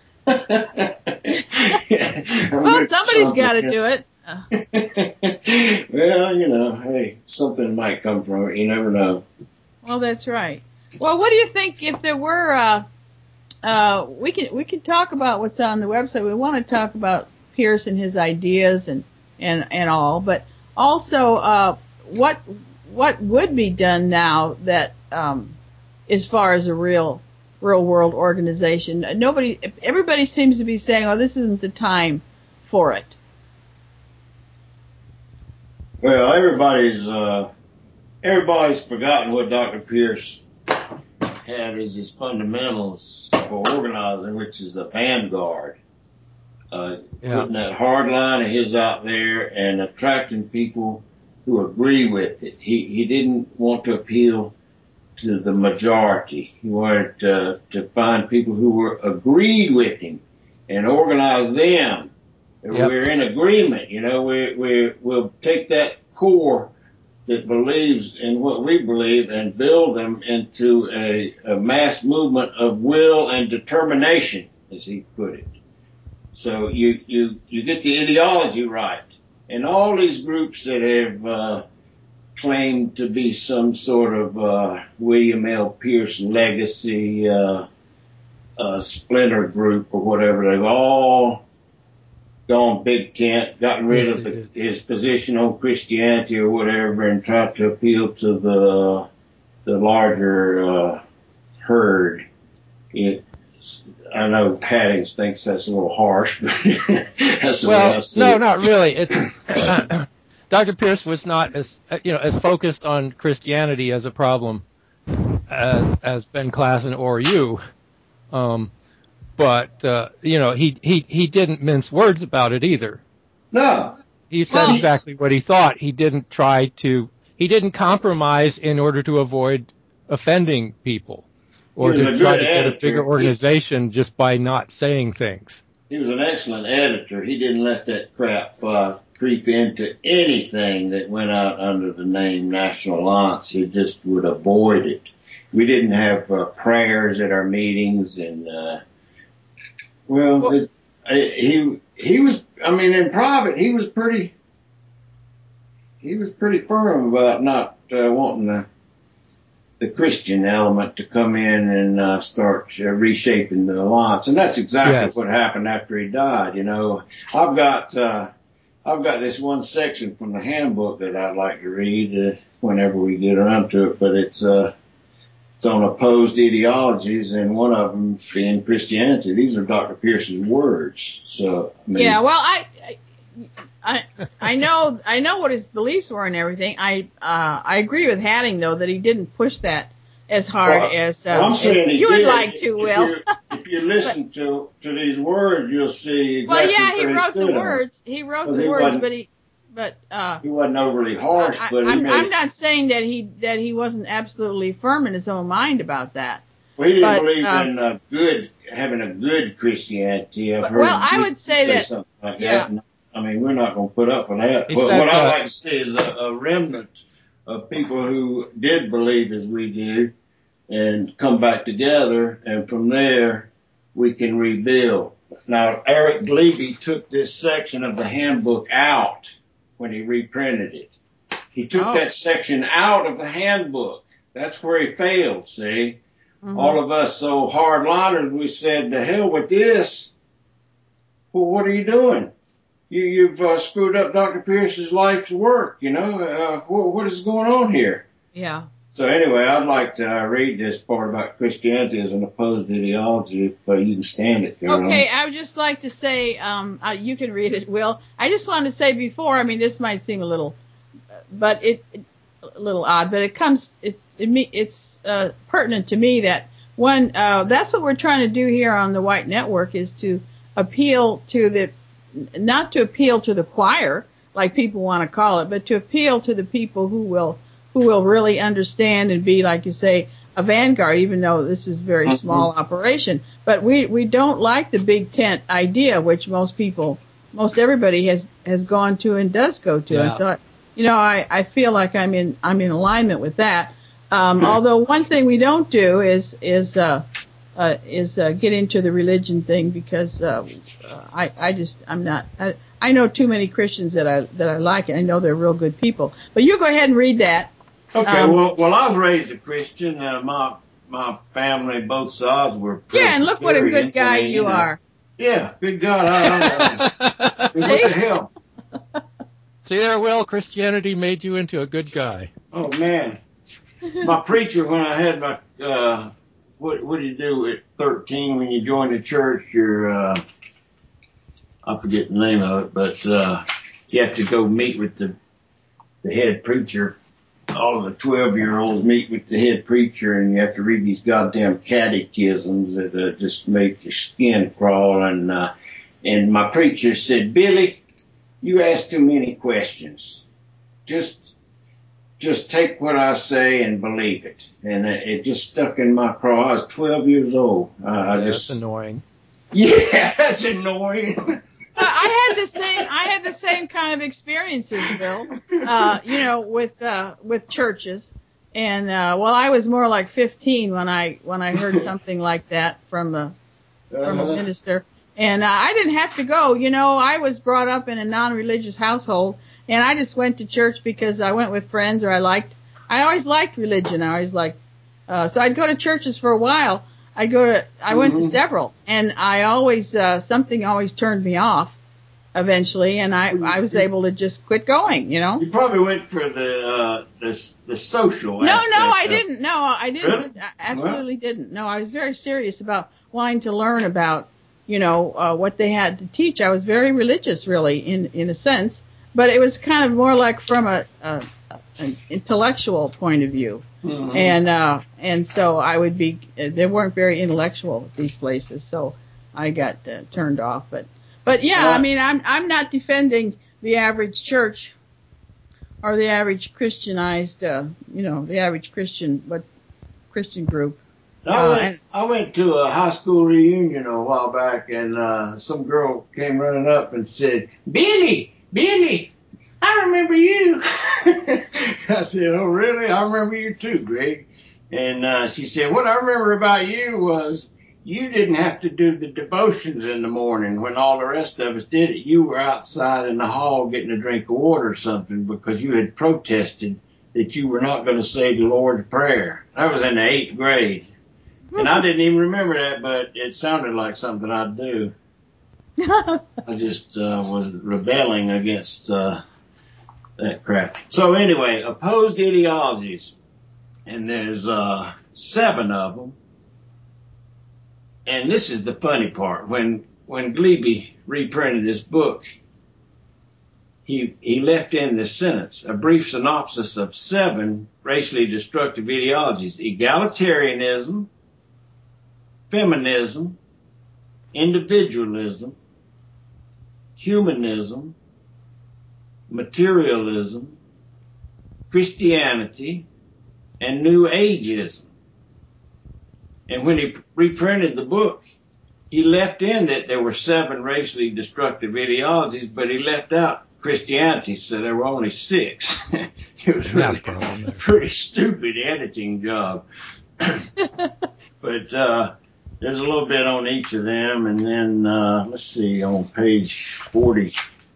Well, somebody's got to do it. Uh. Well, you know, hey, something might come from it. You never know. Well, that's right. Well, what do you think if there were... Uh, Uh, we can, we can talk about what's on the website. We want to talk about Pierce and his ideas and, and, and all, but also, uh, what, what would be done now that, um, as far as a real, real world organization? Nobody, everybody seems to be saying, oh, this isn't the time for it. Well, everybody's, uh, everybody's forgotten what Doctor Pierce had as his fundamentals for organizing, which is a vanguard. Uh, yeah. Putting that hard line of his out there and attracting people who agree with it. He, he didn't want to appeal to the majority. He wanted uh, to find people who were agreed with him and organize them. Yep. We're in agreement, you know, we, we, we'll take that core that believes in what we believe and build them into a, a mass movement of will and determination, as he put it. So you, you, you get the ideology right. And all these groups that have, uh, claimed to be some sort of, uh, William L. Pierce legacy, uh, uh, splinter group or whatever, they've all gone big tent, gotten rid of the, his position on Christianity or whatever and tried to appeal to the, the larger, uh, herd. It, I know Haddings thinks that's a little harsh, but that's the well, way I see no, it. not really. It's, uh, Doctor Pierce was not as, you know, as focused on Christianity as a problem as, as Ben Klassen or you. Um, but, uh, you know, he, he, he didn't mince words about it either. No. He said well, exactly what he thought. He didn't try to, he didn't compromise in order to avoid offending people. Or to try to get a bigger organization just by not saying things. He was an excellent editor. He didn't let that crap uh, creep into anything that went out under the name National Alliance. He just would avoid it. We didn't have uh, prayers at our meetings, and uh, well, well it, he he was. I mean, in private, he was pretty. He was pretty firm about not uh, wanting to. The Christian element to come in and uh, start uh, reshaping the alliance, and that's exactly yes. what happened after he died. You know, I've got uh, I've got this one section from the handbook that I'd like to read uh, whenever we get around to it, but it's uh, it's on opposed ideologies, and one of them being Christianity. These are Doctor Pierce's words. So I mean, yeah, well, I. I I I know I know what his beliefs were and everything. I uh I agree with Hadding though that he didn't push that as hard well, as, uh, well, I'm saying as you did. would like to, if Will. You, if you listen but, to to these words, you'll see exactly well, yeah, he where wrote the them. words. He wrote the he words, but he but uh he wasn't overly harsh. I, but he I'm, made, I'm not saying that he that he wasn't absolutely firm in his own mind about that. Well, he didn't but, believe um, in uh, good having a good Christianity. I've but, heard well, I would say, say that something like yeah. that. I mean, we're not going to put up with that. He Well, says, what I uh, like to see is a, a remnant of people who did believe as we do and come back together, and from there we can rebuild. Now, Eric Levy took this section of the handbook out when he reprinted it. He took oh. that section out of the handbook. That's where he failed, see? Mm-hmm. All of us so hardliners, we said, to hell with this. Well, what are you doing? You, you've uh, screwed up Doctor Pierce's life's work, you know. Uh, what, what is going on here? Yeah. So anyway, I'd like to uh, read this part about Christianity as an opposed ideology, if uh, you can stand it, Carol. Okay, I would just like to say, um, uh, you can read it, Will. I just wanted to say before, I mean, this might seem a little, but it, it a little odd, but it comes, it, it it's uh, pertinent to me that one, uh, that's what we're trying to do here on the White Network, is to appeal to the, not to appeal to the choir, like people want to call it, but to appeal to the people who will, who will really understand and be, like you say, a vanguard, even though this is a very mm-hmm. small operation. But we, we don't like the big tent idea, which most people, most everybody has, has gone to and does go to. Yeah. And so, you know, I, I feel like I'm in, I'm in alignment with that. Um, mm-hmm. although one thing we don't do is, is, uh, uh, is, uh, get into the religion thing, because, uh, I, I just, I'm not, I, I know too many Christians that I, that I like, and I know they're real good people. But you go ahead and read that. Okay, um, well, well, I was raised a Christian. Uh, my, my family, both sides were yeah, and look what a good guy I mean, you know, are. Yeah, good God, I don't know. What the hell? See there, Will, Christianity made you into a good guy. Oh, man. My preacher, when I had my, uh, what, what do you do at thirteen when you join the church? You're, uh, I forget the name of it, but, uh, you have to go meet with the, the head preacher. All the twelve year olds meet with the head preacher, and you have to read these goddamn catechisms that uh, just make your skin crawl. And, uh, and my preacher said, Billy, you ask too many questions. Just, just take what I say and believe it. And it, it just stuck in my craw. I was twelve years old. Uh, I yeah, just, that's annoying. Yeah, that's annoying. I had the same. I had the same kind of experiences, Bill. Uh, you know, with uh, with churches, and uh, well, I was more like fifteen when I when I heard something like that from a from a minister, and uh, I didn't have to go. You know, I was brought up in a non-religious household, and I just went to church because I went with friends, or I liked. I always liked religion. I always liked. Uh, so I'd go to churches for a while. I go to, I went Mm-hmm. to several, and I always, uh, something always turned me off eventually, and I, I was able to just quit going, you know? You probably went for the, uh, the, the social No, no, aspect I of- didn't. No, I didn't. Really? I absolutely didn't. No, I was very serious about wanting to learn about, you know, uh, what they had to teach. I was very religious, really, in, in a sense, but it was kind of more like from a, a an intellectual point of view. Mhm. And, uh, and so I would be, they weren't very intellectual, these places, so I got uh, turned off. But, but yeah, I mean, I'm, I'm not defending the average church or the average Christianized, uh, you know, the average Christian, but Christian group. I Uh, went, and- I went to a high school reunion a while back, and uh, some girl came running up and said, Billy, Billy, I remember you. I said, oh, really? I remember you too, Greg. And uh, she said, what I remember about you was you didn't have to do the devotions in the morning when all the rest of us did it. You were outside in the hall getting a drink of water or something because you had protested that you were not going to say the Lord's Prayer. That was in the eighth grade. And I didn't even remember that, but it sounded like something I'd do. I just uh, was rebelling against uh, that crap. So anyway, opposed ideologies. And there's uh, seven of them. And this is the funny part. When when Glebe reprinted this book, he he left in this sentence, a brief synopsis of seven racially destructive ideologies: egalitarianism, feminism, individualism, humanism, materialism, Christianity, and New Ageism. And when he reprinted the book, he left in that there were seven racially destructive ideologies, but he left out Christianity, so there were only six. It was really a pretty stupid editing job. But uh, there's a little bit on each of them, and then uh, let's see, on page forty,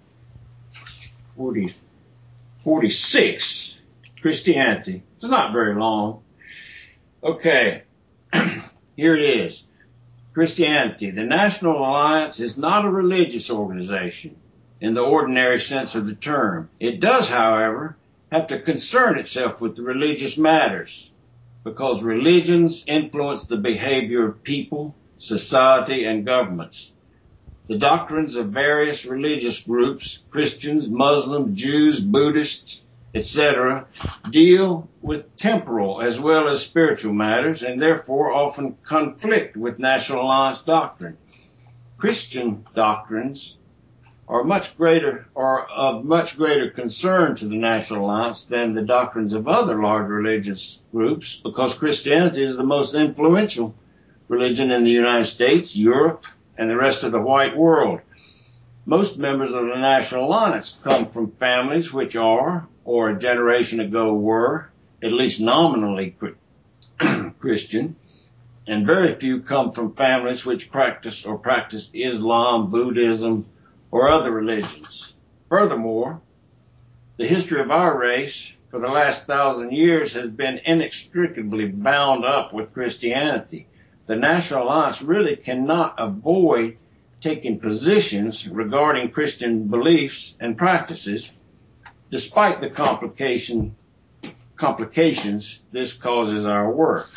forty, forty-six, Christianity. It's not very long. Okay, here it is. Christianity. The National Alliance is not a religious organization in the ordinary sense of the term. It does, however, have to concern itself with the religious matters because religions influence the behavior of people, society, and governments. The doctrines of various religious groups, Christians, Muslims, Jews, Buddhists, et cetera, deal with temporal as well as spiritual matters and therefore often conflict with National Alliance doctrine. Christian doctrines are much greater or of much greater concern to the National Alliance than the doctrines of other large religious groups because Christianity is the most influential religion in the United States, Europe, and the rest of the white world. Most members of the National Alliance come from families which are, or a generation ago were, at least nominally Christian, and very few come from families which practice or practiced Islam, Buddhism, or other religions. Furthermore, the history of our race for the last thousand years has been inextricably bound up with Christianity. The National Alliance really cannot avoid taking positions regarding Christian beliefs and practices, despite the complication, complications this causes our work.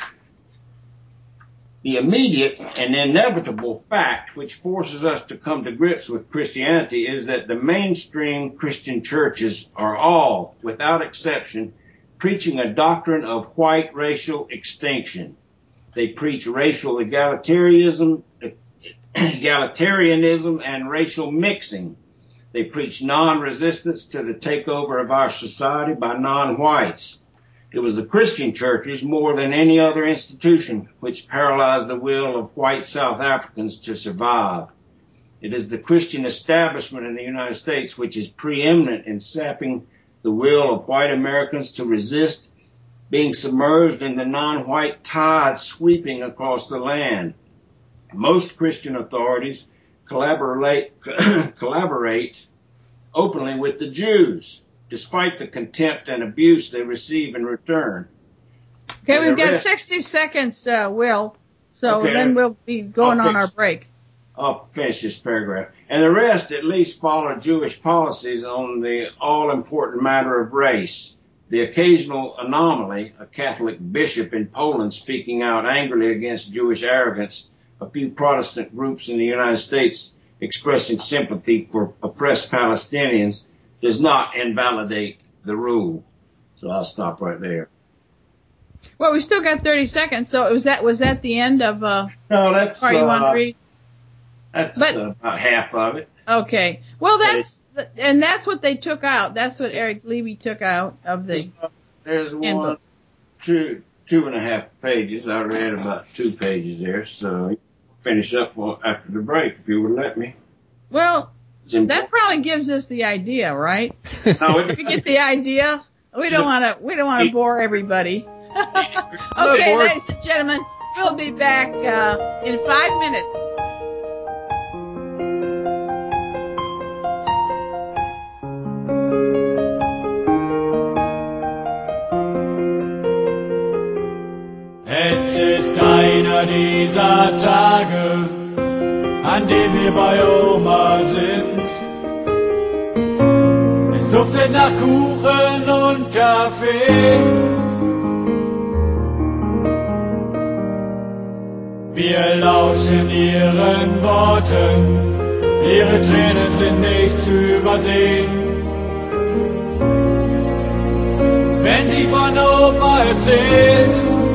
The immediate and inevitable fact which forces us to come to grips with Christianity is that the mainstream Christian churches are all, without exception, preaching a doctrine of white racial extinction. They preach racial egalitarianism, egalitarianism and racial mixing. They preach non-resistance to the takeover of our society by non-whites. It was the Christian churches, more than any other institution, which paralyzed the will of white South Africans to survive. It is the Christian establishment in the United States which is preeminent in sapping the will of white Americans to resist being submerged in the non-white tide sweeping across the land. Most Christian authorities collaborate, collaborate openly with the Jews, despite the contempt and abuse they receive in return. Okay, and we've got rest, sixty seconds, uh, Will, so okay, then we'll be going I'll on fix, our break. I'll finish this paragraph. And the rest at least follow Jewish policies on the all-important matter of race. The occasional anomaly, a Catholic bishop in Poland speaking out angrily against Jewish arrogance, a few Protestant groups in the United States expressing sympathy for oppressed Palestinians, does not invalidate the rule. So I'll stop right there. Well, we still got thirty seconds. So was that was that the end of? Uh, no, that's. Part you uh, want to read? That's but, uh, about half of it. Okay. Well, that's and that's what they took out. That's what Eric Levy took out of the. There's one, handbook. two, two and a half pages. I read about two pages there. So finish up after the break if you would let me. Well. That probably gives us the idea, right? No, it, we get the idea. We don't want to. We don't want to bore everybody. Okay, ladies and gentlemen, we'll be back uh, in five minutes. Es ist einer dieser Tage, an dem wir bei Oma sind. Es duftet nach Kuchen und Kaffee. Wir lauschen ihren Worten, ihre Tränen sind nicht zu übersehen. Wenn sie von Oma erzählt,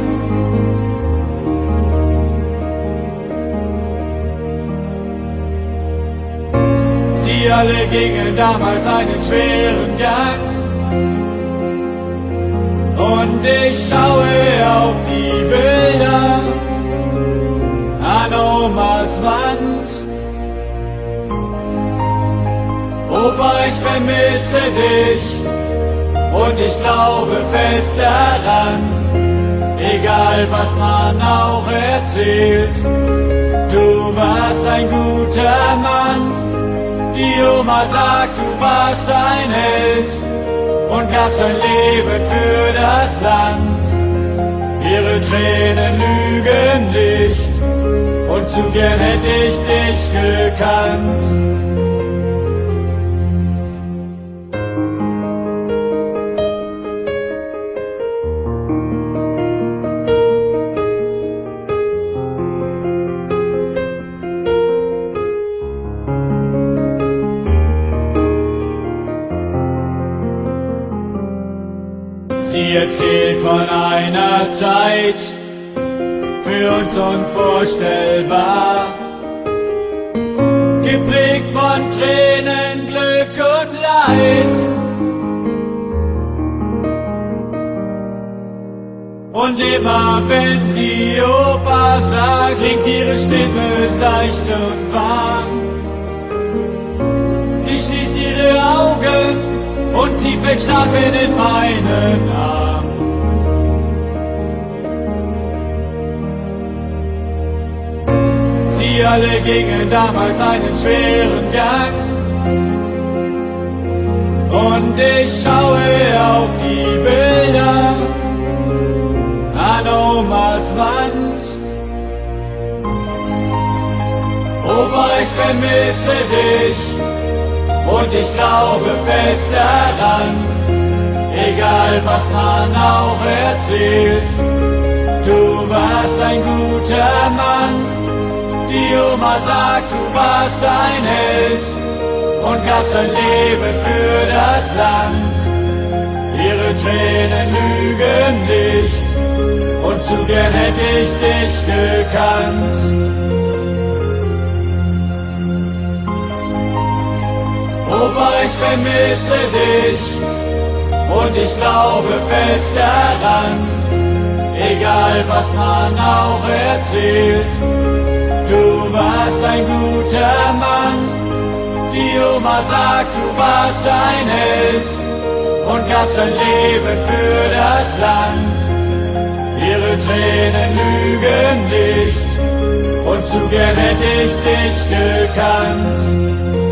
Sie alle gingen damals einen schweren Gang. Und ich schaue auf die Bilder an Omas Wand. Opa, ich vermisse dich und ich glaube fest daran, egal was man auch erzählt, du warst ein guter Mann. Die Oma sagt, du warst ein Held und gabst dein Leben für das Land. Ihre Tränen lügen nicht und zu gern hätte ich dich gekannt. Sie erzählt von einer Zeit, für uns unvorstellbar, geprägt von Tränen, Glück und Leid. Und immer wenn sie Opa sagt, klingt ihre Stimme seicht und warm. Sie schließt ihre Augen und sie fällt schlafen in meinen Arm. Sie alle gingen damals einen schweren Gang. Und ich schaue auf die Bilder an Omas Wand. Opa, ich vermisse dich und ich glaube fest daran, egal was man auch erzählt, du warst ein guter Mann. Die Oma sagt, du warst ein Held und gab sein Leben für das Land. Ihre Tränen lügen nicht und zu gern hätte ich dich gekannt. Opa, ich vermisse dich und ich glaube fest daran, egal was man auch erzählt, du warst ein guter Mann. Die Oma sagt, du warst ein Held und gab sein Leben für das Land. Ihre Tränen lügen nicht und zu gern hätte ich dich gekannt.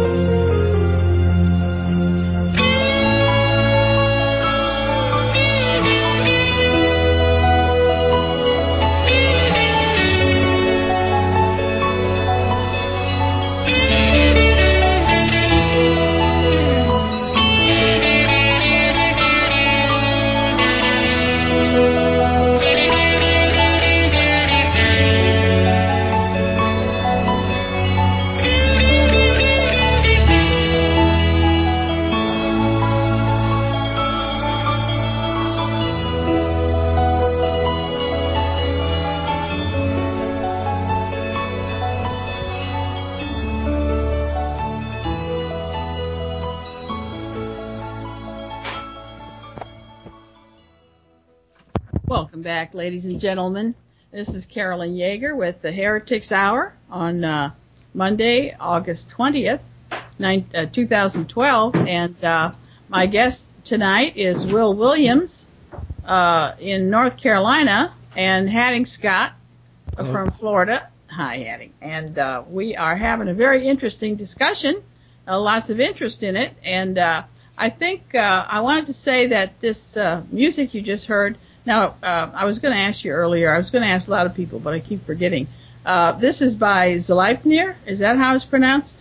Welcome back, ladies and gentlemen. This is Carolyn Yeager with the Heretics Hour on uh, Monday, August twentieth, two thousand twelve. And uh, my guest tonight is Will Williams uh, in North Carolina and Hatting Scott uh, from Florida. Hi, Hatting. And uh, we are having a very interesting discussion, uh, lots of interest in it. And uh, I think uh, I wanted to say that this uh, music you just heard. Now, uh, I was going to ask you earlier, I was going to ask a lot of people, but I keep forgetting. Uh, this is by Sleipnir. Is that how it's pronounced?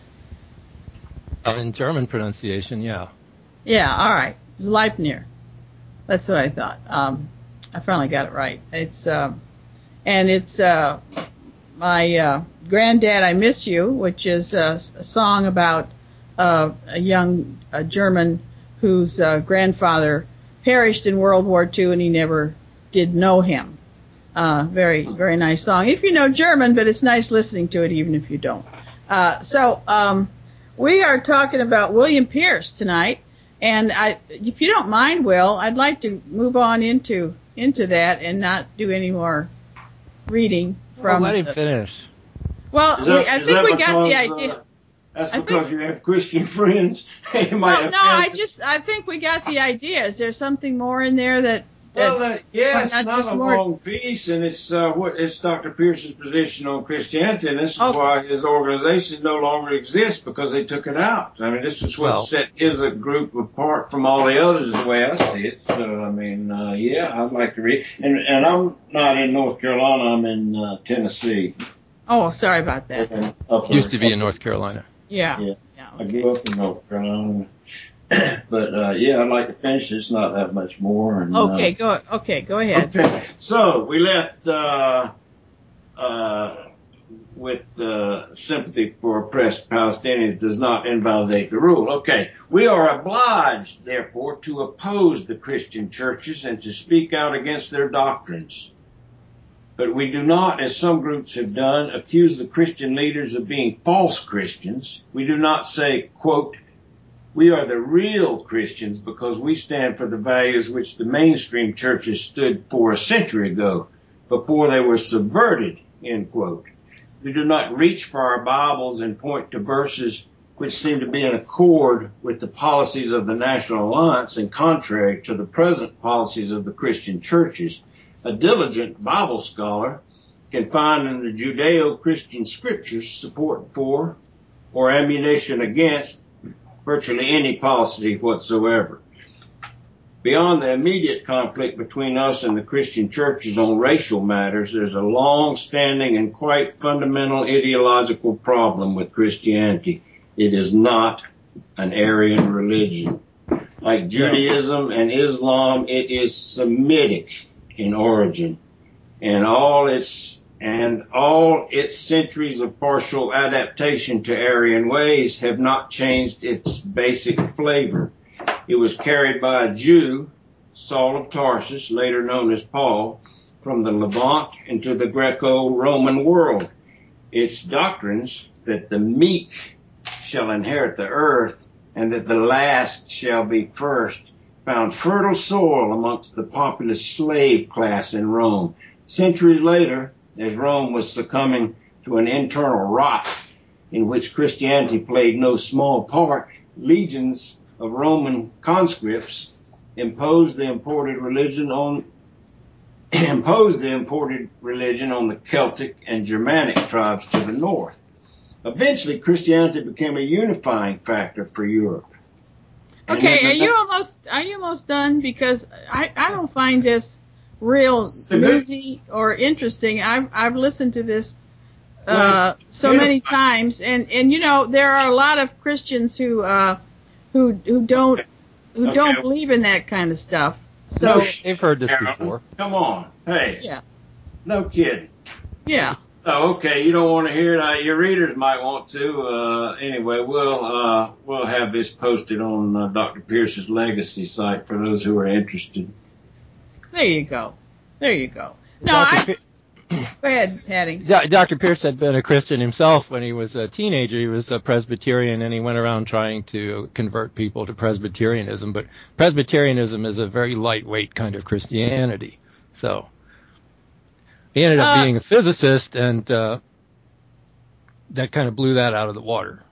Uh, in German pronunciation, yeah. Yeah, all right. Sleipnir. That's what I thought. Um, I finally got it right. It's, uh, and it's, uh, my, uh, Granddad, I Miss You, which is a, a song about, uh, a young, uh, German whose, uh, grandfather perished in World War Two, and he never did know him. Uh, very, very nice song. If you know German, but it's nice listening to it even if you don't. Uh, so, um, we are talking about William Pierce tonight, and I, if you don't mind, Will, I'd like to move on into, into that and not do any more reading from. Well, let him finish. Well, Is that, we, I is think that we because, got the idea. Uh, that's I because think, you have Christian friends. You might no, have no, I just, I think we got the idea. Is there something more in there that, Well, that uh, yes, not not just a more- long piece, and it's uh, what it's Doctor Pierce's position on Christianity, and this is Okay. why his organization no longer exists, because they took it out. I mean, this is what Well- set his uh, group apart from all the others, the way I see it. So, I mean, uh, yeah, I'd like to read, and and I'm not in North Carolina, I'm in uh, Tennessee. oh, sorry about that. Okay. Upper- Used to be in upper- North Carolina. Yeah. Yeah. Yeah. I Okay. grew up in North Carolina. But, uh, yeah, I'd like to finish. It's not that much more. And, Okay. uh, Go. Okay. Go ahead. Okay, so we left uh, uh, with uh, sympathy for oppressed Palestinians does not invalidate the rule. Okay, we are obliged, therefore, to oppose the Christian churches and to speak out against their doctrines. But we do not, as some groups have done, accuse the Christian leaders of being false Christians. We do not say, quote, we are the real Christians because we stand for the values which the mainstream churches stood for a century ago, before they were subverted, end quote. We do not reach for our Bibles and point to verses which seem to be in accord with the policies of the National Alliance and contrary to the present policies of the Christian churches. A diligent Bible scholar can find in the Judeo-Christian scriptures support for or ammunition against virtually any policy whatsoever. Beyond the immediate conflict between us and the Christian churches on racial matters, there's a long-standing and quite fundamental ideological problem with Christianity. It is not an Aryan religion. Like Judaism and Islam, it is Semitic in origin, and all its and all its centuries of partial adaptation to Aryan ways have not changed its basic flavor. It was carried by a Jew, Saul of Tarsus, later known as Paul, from the Levant into the Greco-Roman world. Its doctrines that the meek shall inherit the earth and that the last shall be first found fertile soil amongst the populous slave class in Rome. Centuries later, as Rome was succumbing to an internal rot in which Christianity played no small part, legions of Roman conscripts imposed the imported religion on imposed the imported religion on the Celtic and Germanic tribes to the north. Eventually, Christianity became a unifying factor for Europe. Okay, are you almost are you almost done? Because I, I don't find this real newsy or interesting. I've I've listened to this uh, so many times, and, and you know there are a lot of Christians who uh, who who don't who Okay. don't believe in that kind of stuff. So No, They've heard this Aaron, before. Come on, hey, yeah, no kidding. yeah. Oh, okay, you don't want to hear it. Uh, your readers might want to. Uh, anyway, we'll uh, we'll have this posted on uh, Doctor Pierce's Legacy site for those who are interested. There you go. There you go. No, Doctor I, Pe- go ahead, Patty. Do- Doctor Pierce had been a Christian himself when he was a teenager. He was a Presbyterian, and he went around trying to convert people to Presbyterianism. But Presbyterianism is a very lightweight kind of Christianity. So he ended up Uh, being a physicist, and uh, that kind of blew that out of the water.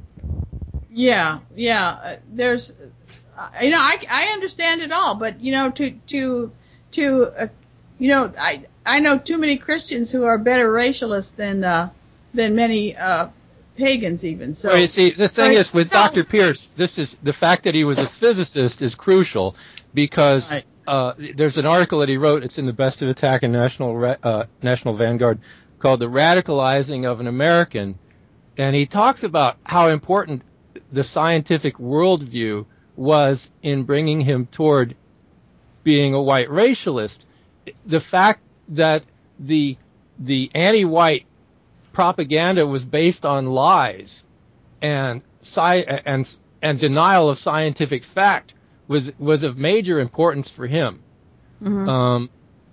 Yeah, yeah. Uh, there's, uh, you know, I I understand it all, but you know, to to to, uh, you know, I I know too many Christians who are better racialists than uh, than many uh, pagans even. So Well, you see, the thing so- is, with so- Doctor Pierce, this is the fact that he was a physicist is crucial because Right. uh, there's an article that he wrote. It's in the Best of Attack and National Ra- uh, National Vanguard called "The Radicalizing of an American," and he talks about how important the scientific worldview was in bringing him toward being a white racialist. The fact that the the anti-white propaganda was based on lies and sci- and and denial of scientific fact was was of major importance for him. Mhm. Um,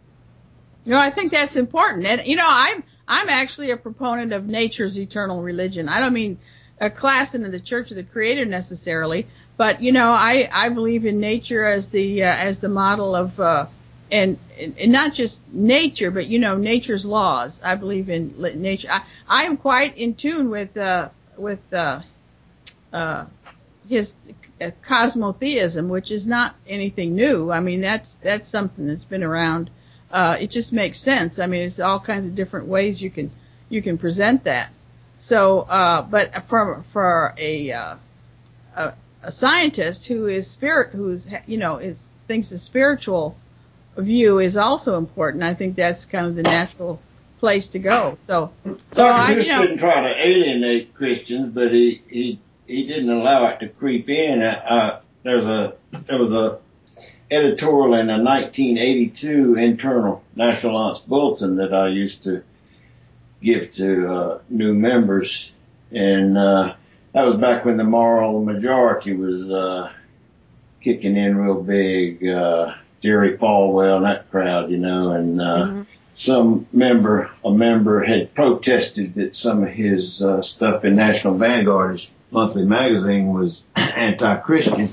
No, I think that's important. And, you know, I'm, I'm actually a proponent of nature's eternal religion. I don't mean a class into the Church of the Creator necessarily, but, you know, I, I believe in nature as the, uh, as the model of, uh, and, and not just nature, but, you know, nature's laws. I believe in li- nature. I, I am quite in tune with, uh, with, uh, uh, his uh, cosmotheism, which is not anything new. I mean, that's, that's something that's been around. Uh, it just makes sense. I mean, there's all kinds of different ways you can, you can present that. So, uh, but for, for a, uh, a, a scientist who is spirit, who's, you know, is, thinks a spiritual view is also important. I think that's kind of the natural place to go. So, so Doctor I, Pierce you know, didn't try to alienate Christians, but he, he, he didn't allow it to creep in. Uh, there's a, there was a editorial in a nineteen eighty-two internal National Alliance Bulletin that I used to give to, uh, new members. And, uh, that was back when the moral majority was, uh, kicking in real big, uh, Jerry Falwell and that crowd, you know, and, uh, Mhm. some member, a member had protested that some of his, uh, stuff in National Vanguard, his monthly magazine, was anti-Christian.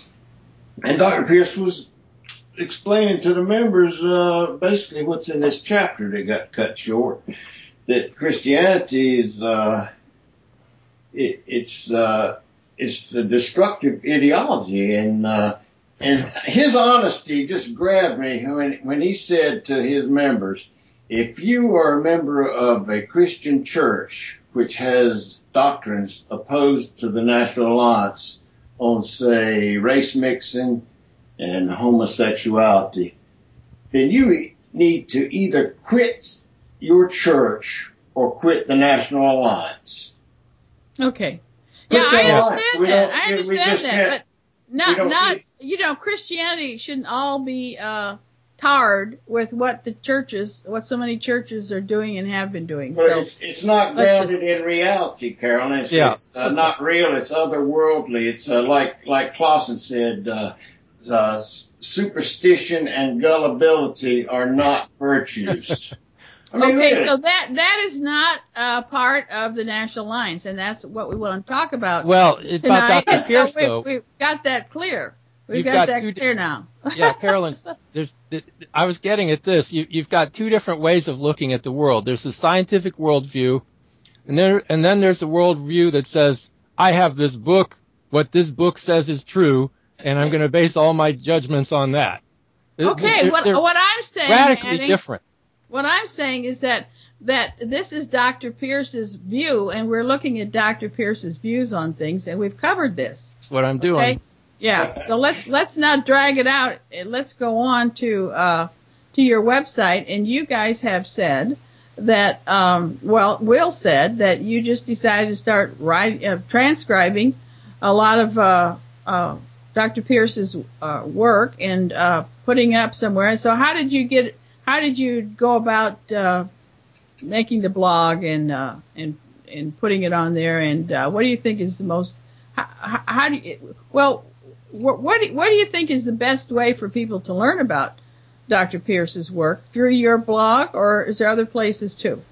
And Doctor Pierce was explaining to the members, uh, basically what's in this chapter that got cut short, that Christianity is, uh, it, it's, uh, it's a destructive ideology. And, uh, and his honesty just grabbed me when, when he said to his members, if you are a member of a Christian church which has doctrines opposed to the National Alliance on, say, race mixing and homosexuality, then you need to either quit your church or quit the National Alliance. Okay. Quit Yeah, the I alliance. understand We that. don't- I we understand just that, can't- but we not don't not need- you know Christianity shouldn't all be uh, tarred with what the churches, what so many churches are doing and have been doing. But So it's, it's not let's grounded in reality, Carolyn. It's, Yeah. it's uh, not real. It's otherworldly. It's uh, like like Clausen said, uh, uh, s- superstition and gullibility are not virtues. I mean, okay, really. so that that is not uh, part of the National Alliance, and that's what we want to talk about Well, it's about tonight. Doctor And Pierce, so we've, though. we've got that clear. We've You've got, got that two- clear now. Yeah, Carolyn, there's, I was getting at this. You, you've got two different ways of looking at the world. There's the scientific worldview, and then, and then there's a worldview that says, I have this book, what this book says is true, and I'm going to base all my judgments on that. Okay, They're- what they're what I'm saying, radically Manning, different. what I'm saying is that that this is Doctor Pierce's view, and we're looking at Doctor Pierce's views on things, and we've covered this. That's what I'm doing. Okay. Yeah. So let's let's not drag it out. Let's go on to uh, to your website, and you guys have said that um, well, Will said that you just decided to start writing, uh, transcribing a lot of uh, uh, Doctor Pierce's uh, work and uh, putting it up somewhere. So how did you get? How did you go about uh, making the blog and uh, and and putting it on there? And uh, what do you think is the most? How, how, how do you? Well. What, what, do, what do you think is the best way for people to learn about Doctor Pierce's work? Through your blog, or is there other places too?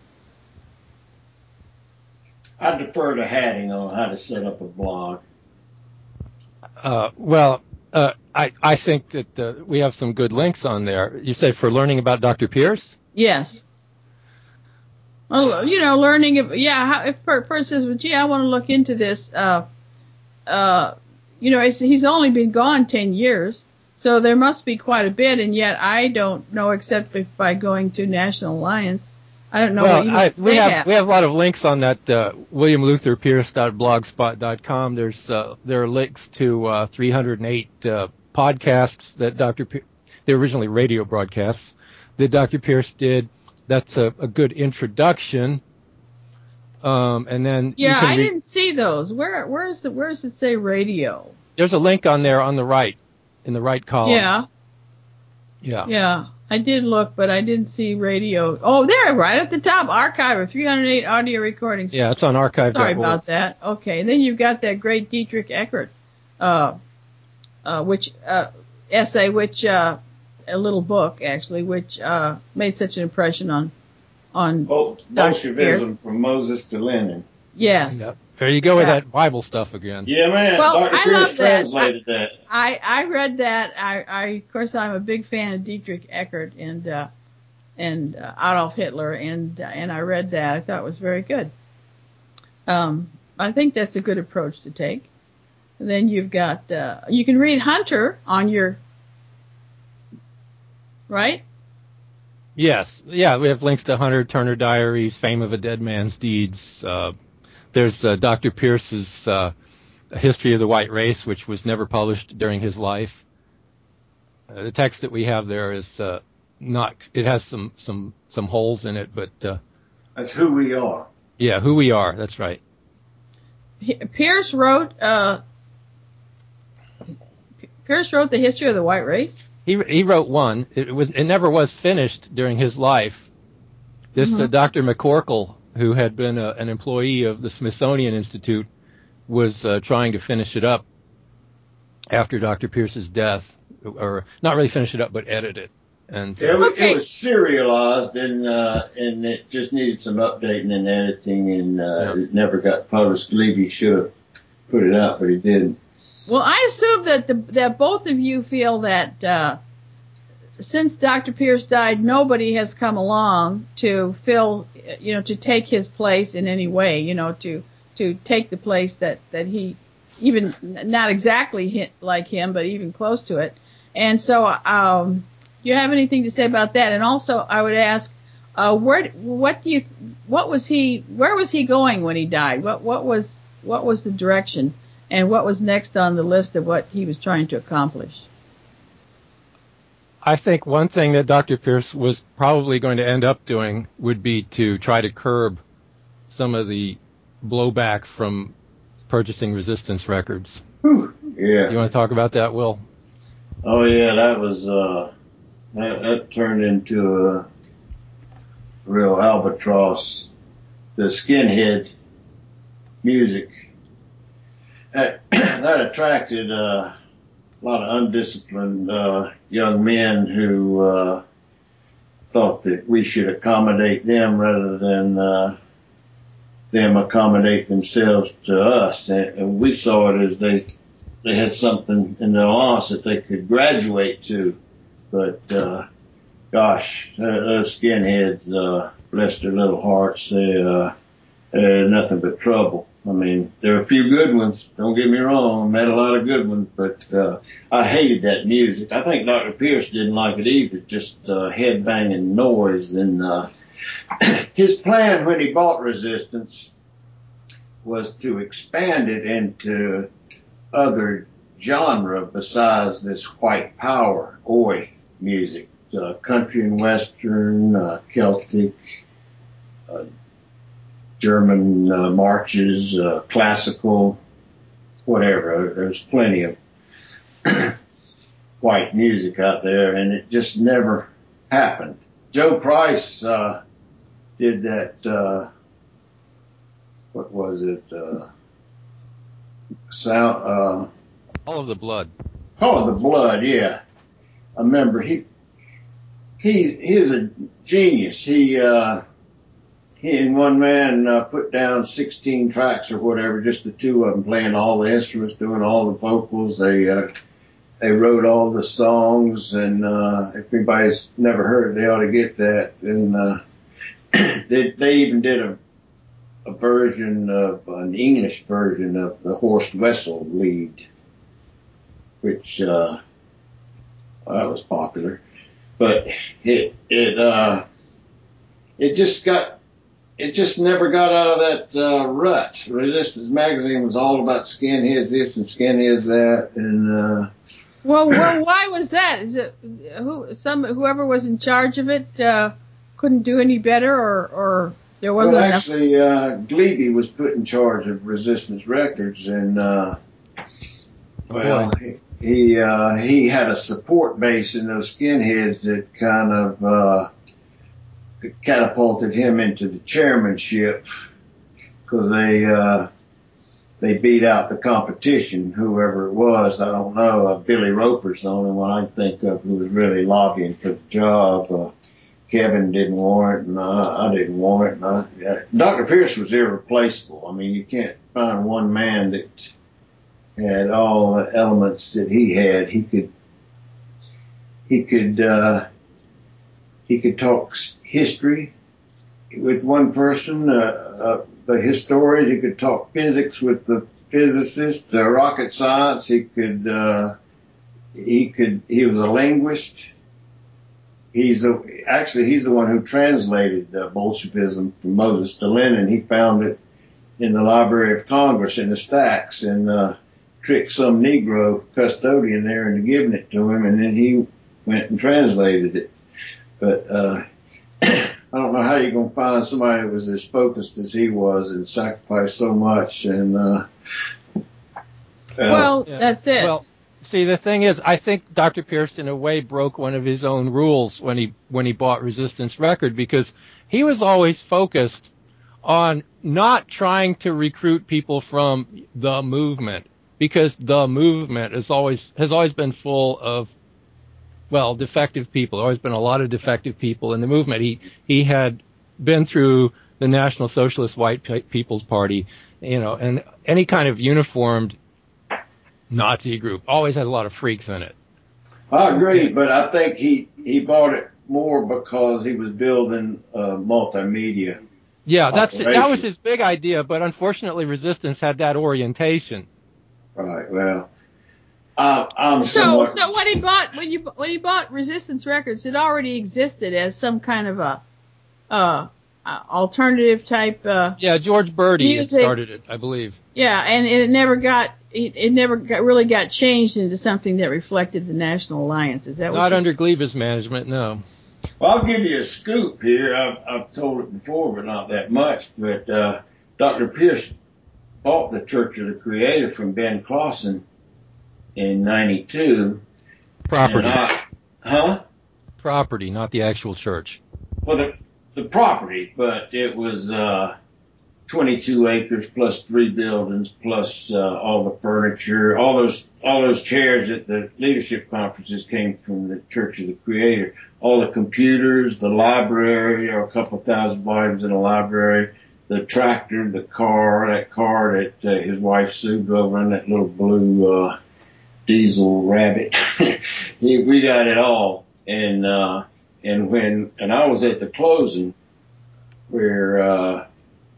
I defer to Hatting on how to set up a blog. Uh, well, uh, I, I think that uh, we have some good links on there. You say for learning about Doctor Pierce? Yes. Well, you know, learning if yeah, how, if a person says, well, gee, I want to look into this, uh, uh, you know, it's, he's only been gone ten years, so there must be quite a bit, and yet I don't know except if by going to National Alliance. I don't know Well, what you I, we they have, have. we have a lot of links on that uh, william luther pierce dot blogspot dot com. There's uh, there are links to uh, three hundred eight uh, podcasts that Doctor Pierce, they're originally radio broadcasts that Doctor Pierce did. That's a, a good introduction. Um, and then Yeah, you can I re- didn't see those. Where where's the where does it say radio? there's a link on there on the right, in the right column. Yeah, Yeah. yeah. I did look, but I didn't see radio. Oh, there, right at the top, archive of three hundred eight audio recordings. Yeah, it's on archive dot org. Sorry about that. Okay, and then you've got that great Dietrich Eckert, uh, uh, which uh, essay, which uh, a little book actually, which uh, made such an impression on on. Bol- Bolshevism from Moses to Lenin. Yes. Yep. There you go with Yeah. that Bible stuff again. Yeah, man. Well, Doctor I Pierce love that. translated that. I, I read that. I, I, of course, I'm a big fan of Dietrich Eckert and, uh, and, uh, Adolf Hitler, and, uh, and I read that. I thought it was very good. Um, I think that's a good approach to take. And then you've got, uh, you can read Hunter on your, right? Yes. Yeah, we have links to Hunter Turner Diaries, Fame of a Dead Man's Deeds. Uh, there's uh, Doctor Pierce's uh, History of the White Race, which was never published during his life. Uh, the text that we have there is uh, not. It has some some some holes in it, but uh, That's who we are. yeah, who we are. That's right. Pierce wrote, uh, Pierce wrote the History of the White Race. He he wrote one. It was it never was finished during his life. This Mm-hmm. uh, Doctor McCorkle, who had been a, an employee of the Smithsonian Institute, was uh, trying to finish it up after Doctor Pierce's death, or not really finish it up, but edit it. And It, was- Okay. it was serialized and uh, and it just needed some updating and editing, and uh, Yeah. it never got published. I believe he should have put it out, but he didn't. Well, I assume that the, that both of you feel that uh, since Doctor Pierce died, nobody has come along to fill, you know, to take his place in any way, you know, to to take the place that that he, even not exactly hit like him, but even close to it. And so, um, do you have anything to say about that? And also, I would ask, uh, where, what do you, what was he, where was he going when he died? What what was what was the direction? And what was next on the list of what he was trying to accomplish? I think one thing that Doctor Pierce was probably going to end up doing would be to try to curb some of the blowback from purchasing Resistance records. Whew, yeah. You want to talk about that, Will? Oh yeah, that was uh, that, that turned into a real albatross. The skinhead music that, that attracted uh, a lot of undisciplined uh, young men who uh, thought that we should accommodate them rather than uh, them accommodate themselves to us. And, and we saw it as they they had something in their loss that they could graduate to. But uh, gosh, those skinheads, uh, bless their little hearts, they uh, they're nothing but trouble. I mean, there are a few good ones. Don't get me wrong. Met a lot of good ones, but uh, I hated that music. I think Doctor Pierce didn't like it either. Just uh, head banging noise. And uh, his plan when he bought Resistance was to expand it into other genre besides this white power, oi music, uh, country and western, uh, Celtic, uh, German uh, marches, uh, classical, whatever. There's plenty of white music out there, and it just never happened. Joe Price uh, did that. Uh, what was it? Uh, sound. Uh, All of the Blood. All of the Blood. Yeah, I remember he he he's a genius. He. Uh, He and one man uh, put down sixteen tracks or whatever, just the two of them playing all the instruments, doing all the vocals. They uh, they wrote all the songs, and uh, if anybody's never heard it, they ought to get that. And uh, they they even did a a version of an English version of the Horst Wessel lead, which uh, well, that was popular, but it it uh, it just got. It just never got out of that uh, rut. Resistance magazine was all about skinheads this and skinheads that, and uh, well, well, why was that? Is it who some whoever was in charge of it uh, couldn't do any better, or or there wasn't well, enough? actually, uh, Glebe was put in charge of Resistance Records, and uh, well, he he, uh, he had a support base in those skinheads that kind of. Uh, catapulted him into the chairmanship because they uh they beat out the competition, whoever it was. I don't know. Uh, Billy Roper's the only one I can think of who was really lobbying for the job. Uh, Kevin didn't want it, and I, I didn't want it. And I, yeah. Doctor Pierce was irreplaceable. I mean, you can't find one man that had all the elements that he had. He could he could. uh He could talk history with one person, uh, uh, the historian. He could talk physics with the physicist, uh, rocket science. He could, uh, he could, he was a linguist. He's a, actually, he's the one who translated uh, Bolshevism from Moses to Lenin. He found it in the Library of Congress in the stacks and, uh, tricked some Negro custodian there into giving it to him, and then he went and translated it. But uh I don't know how you're going to find somebody that was as focused as he was and sacrificed so much. And uh, uh well, yeah. that's it. Well, see, the thing is, I think Doctor Pierce, in a way, broke one of his own rules when he when he bought Resistance Record, because he was always focused on not trying to recruit people from the movement, because the movement is always has always been full of, well, defective people. There always been a lot of defective people in the movement. He he had been through the National Socialist White People's Party, you know, and any kind of uniformed Nazi group always has a lot of freaks in it. I agree, but I think he he bought it more because he was building uh, multimedia. Yeah, that's it. That operation. was his big idea, but unfortunately, Resistance had that orientation. Right. Well. Uh, I'm so, somewhat... so when he bought when you when he bought Resistance Records, it already existed as some kind of a uh, uh alternative type. Uh, yeah, George Birdie music. had started it, I believe. Yeah, and it never got it, it never got, really got changed into something that reflected the National Alliance. Is that what Not you're under Gleba's management, no. Well, I'll give you a scoop here. I've, I've told it before, but not that much. But uh, Doctor Pierce bought the Church of the Creator from Ben Clausen in ninety-two. Property. I, huh? Property, not the actual church. Well, the, the property, but it was uh, twenty-two acres plus three buildings plus uh, all the furniture, all those all those chairs at the leadership conferences came from the Church of the Creator. All the computers, the library, or a couple thousand volumes in the library, the tractor, the car, that car that uh, his wife Sue drove in, that little blue uh, diesel Rabbit. We got it all. And uh, and when and I was at the closing where uh,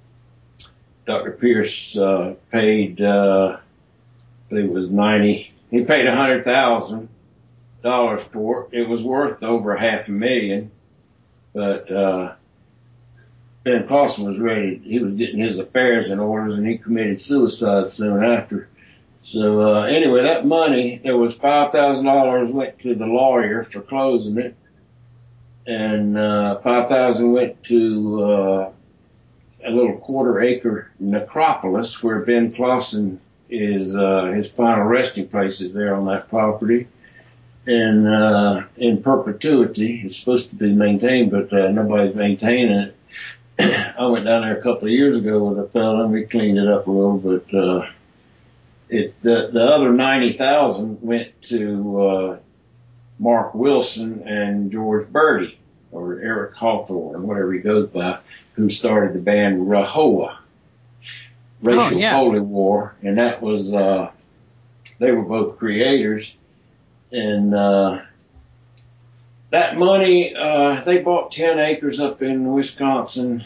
Doctor Pierce uh, paid, uh, I believe it was ninety. He paid a hundred thousand dollars for it. It was worth over half a million, but uh, Ben Clausen was ready. He was getting his affairs in order, and he committed suicide soon after. So uh, anyway, that money, there was five thousand dollars went to the lawyer for closing it, and uh, five thousand dollars went to uh, a little quarter acre necropolis where Ben Clausen is, uh, his final resting place is there on that property. And, uh, in perpetuity, it's supposed to be maintained, but, uh, nobody's maintaining it. I went down there a couple of years ago with a fellow and we cleaned it up a little, but, uh, it, the, the other ninety thousand went to, uh, Mark Wilson and George Birdie, or Eric Hawthorne, whatever he goes by, who started the band Rahowa, Racial oh, yeah. Holy War, and that was, uh, they were both creators. And, uh, that money, uh, they bought ten acres up in Wisconsin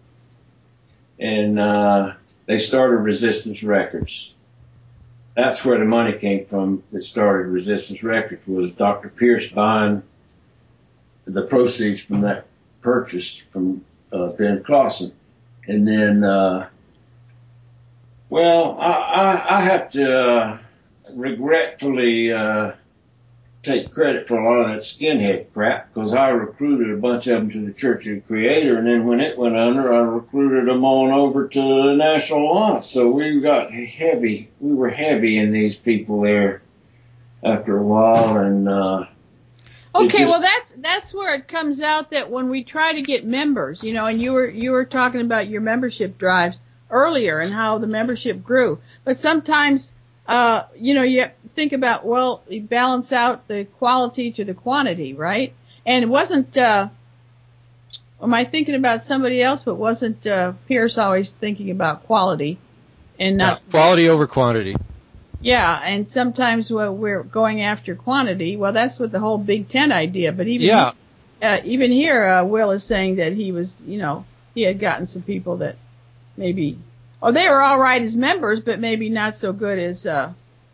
and, uh, they started Resistance Records. That's where the money came from that started Resistance Records, was Doctor Pierce buying the proceeds from that purchase from, uh, Ben Clausen. And then, uh, well, I, I, I have to, uh, regretfully, uh, take credit for a lot of that skinhead crap, because I recruited a bunch of them to the Church of the Creator, and then when it went under, I recruited them on over to the National Alliance. So we got heavy, we were heavy in these people there after a while, and uh Okay, just, well that's that's where it comes out that when we try to get members, you know, and you were you were talking about your membership drives earlier and how the membership grew, but sometimes Uh, you know, you think about, well, you balance out the quality to the quantity, right? And it wasn't, uh, am I thinking about somebody else, but wasn't, uh, Pierce always thinking about quality and not yeah, quality over quantity. Yeah. And sometimes we're going after quantity. Well, that's what the whole Big Ten idea, but even, yeah. uh, even here, uh, Will is saying that he was, you know, he had gotten some people that maybe, oh, they were all right as members, but maybe not so good as uh,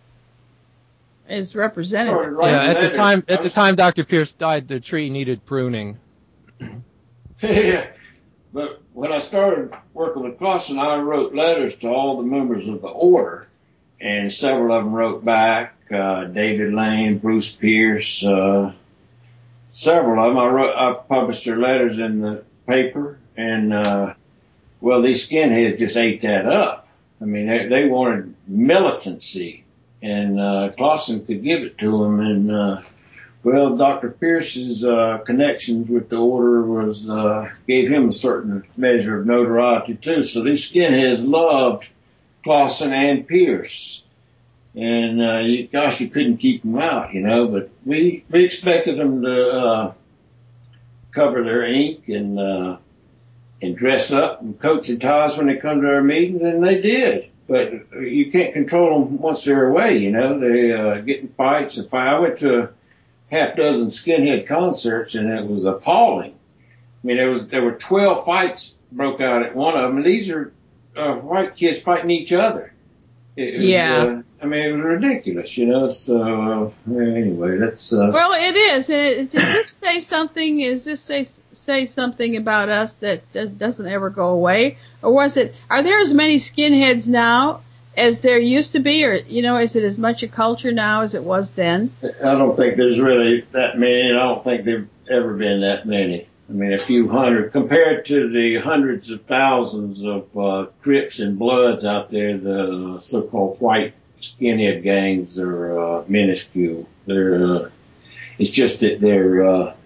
as representatives. Yeah, at the time, at the time Doctor Pierce died, the tree needed pruning. Yeah, but when I started working with Clausen, I wrote letters to all the members of the order, and several of them wrote back. Uh, David Lane, Bruce Pierce, uh, several of them. I wrote, I published their letters in the paper, and uh, well, these skinheads just ate that up. I mean, they, they wanted militancy, and uh, Clausen could give it to them. And uh, well, Doctor Pierce's uh, connections with the order was uh, gave him a certain measure of notoriety too. So these skinheads loved Clausen and Pierce, and uh, you, gosh, you couldn't keep them out, you know. But we we expected them to uh, cover their ink and. Uh, and dress up in coats and ties when they come to our meetings, and they did. But you can't control them once they're away, you know. They uh, get in fights. If I, I went to a half dozen skinhead concerts, and it was appalling. I mean, there was there were twelve fights broke out at one of them, and these are uh, white kids fighting each other. It was, yeah. Uh, I mean, it was ridiculous, you know. So uh, anyway, that's. Uh, well, it is. Does this say something? Is this say say something about us that doesn't ever go away, or was it? Are there as many skinheads now as there used to be, or, you know, is it as much a culture now as it was then? I don't think there's really that many, and I don't think there've ever been that many. I mean, a few hundred, compared to the hundreds of thousands of uh, Crips and Bloods out there, the so-called white skinhead gangs are uh, minuscule. They're, uh, it's just that they're, uh,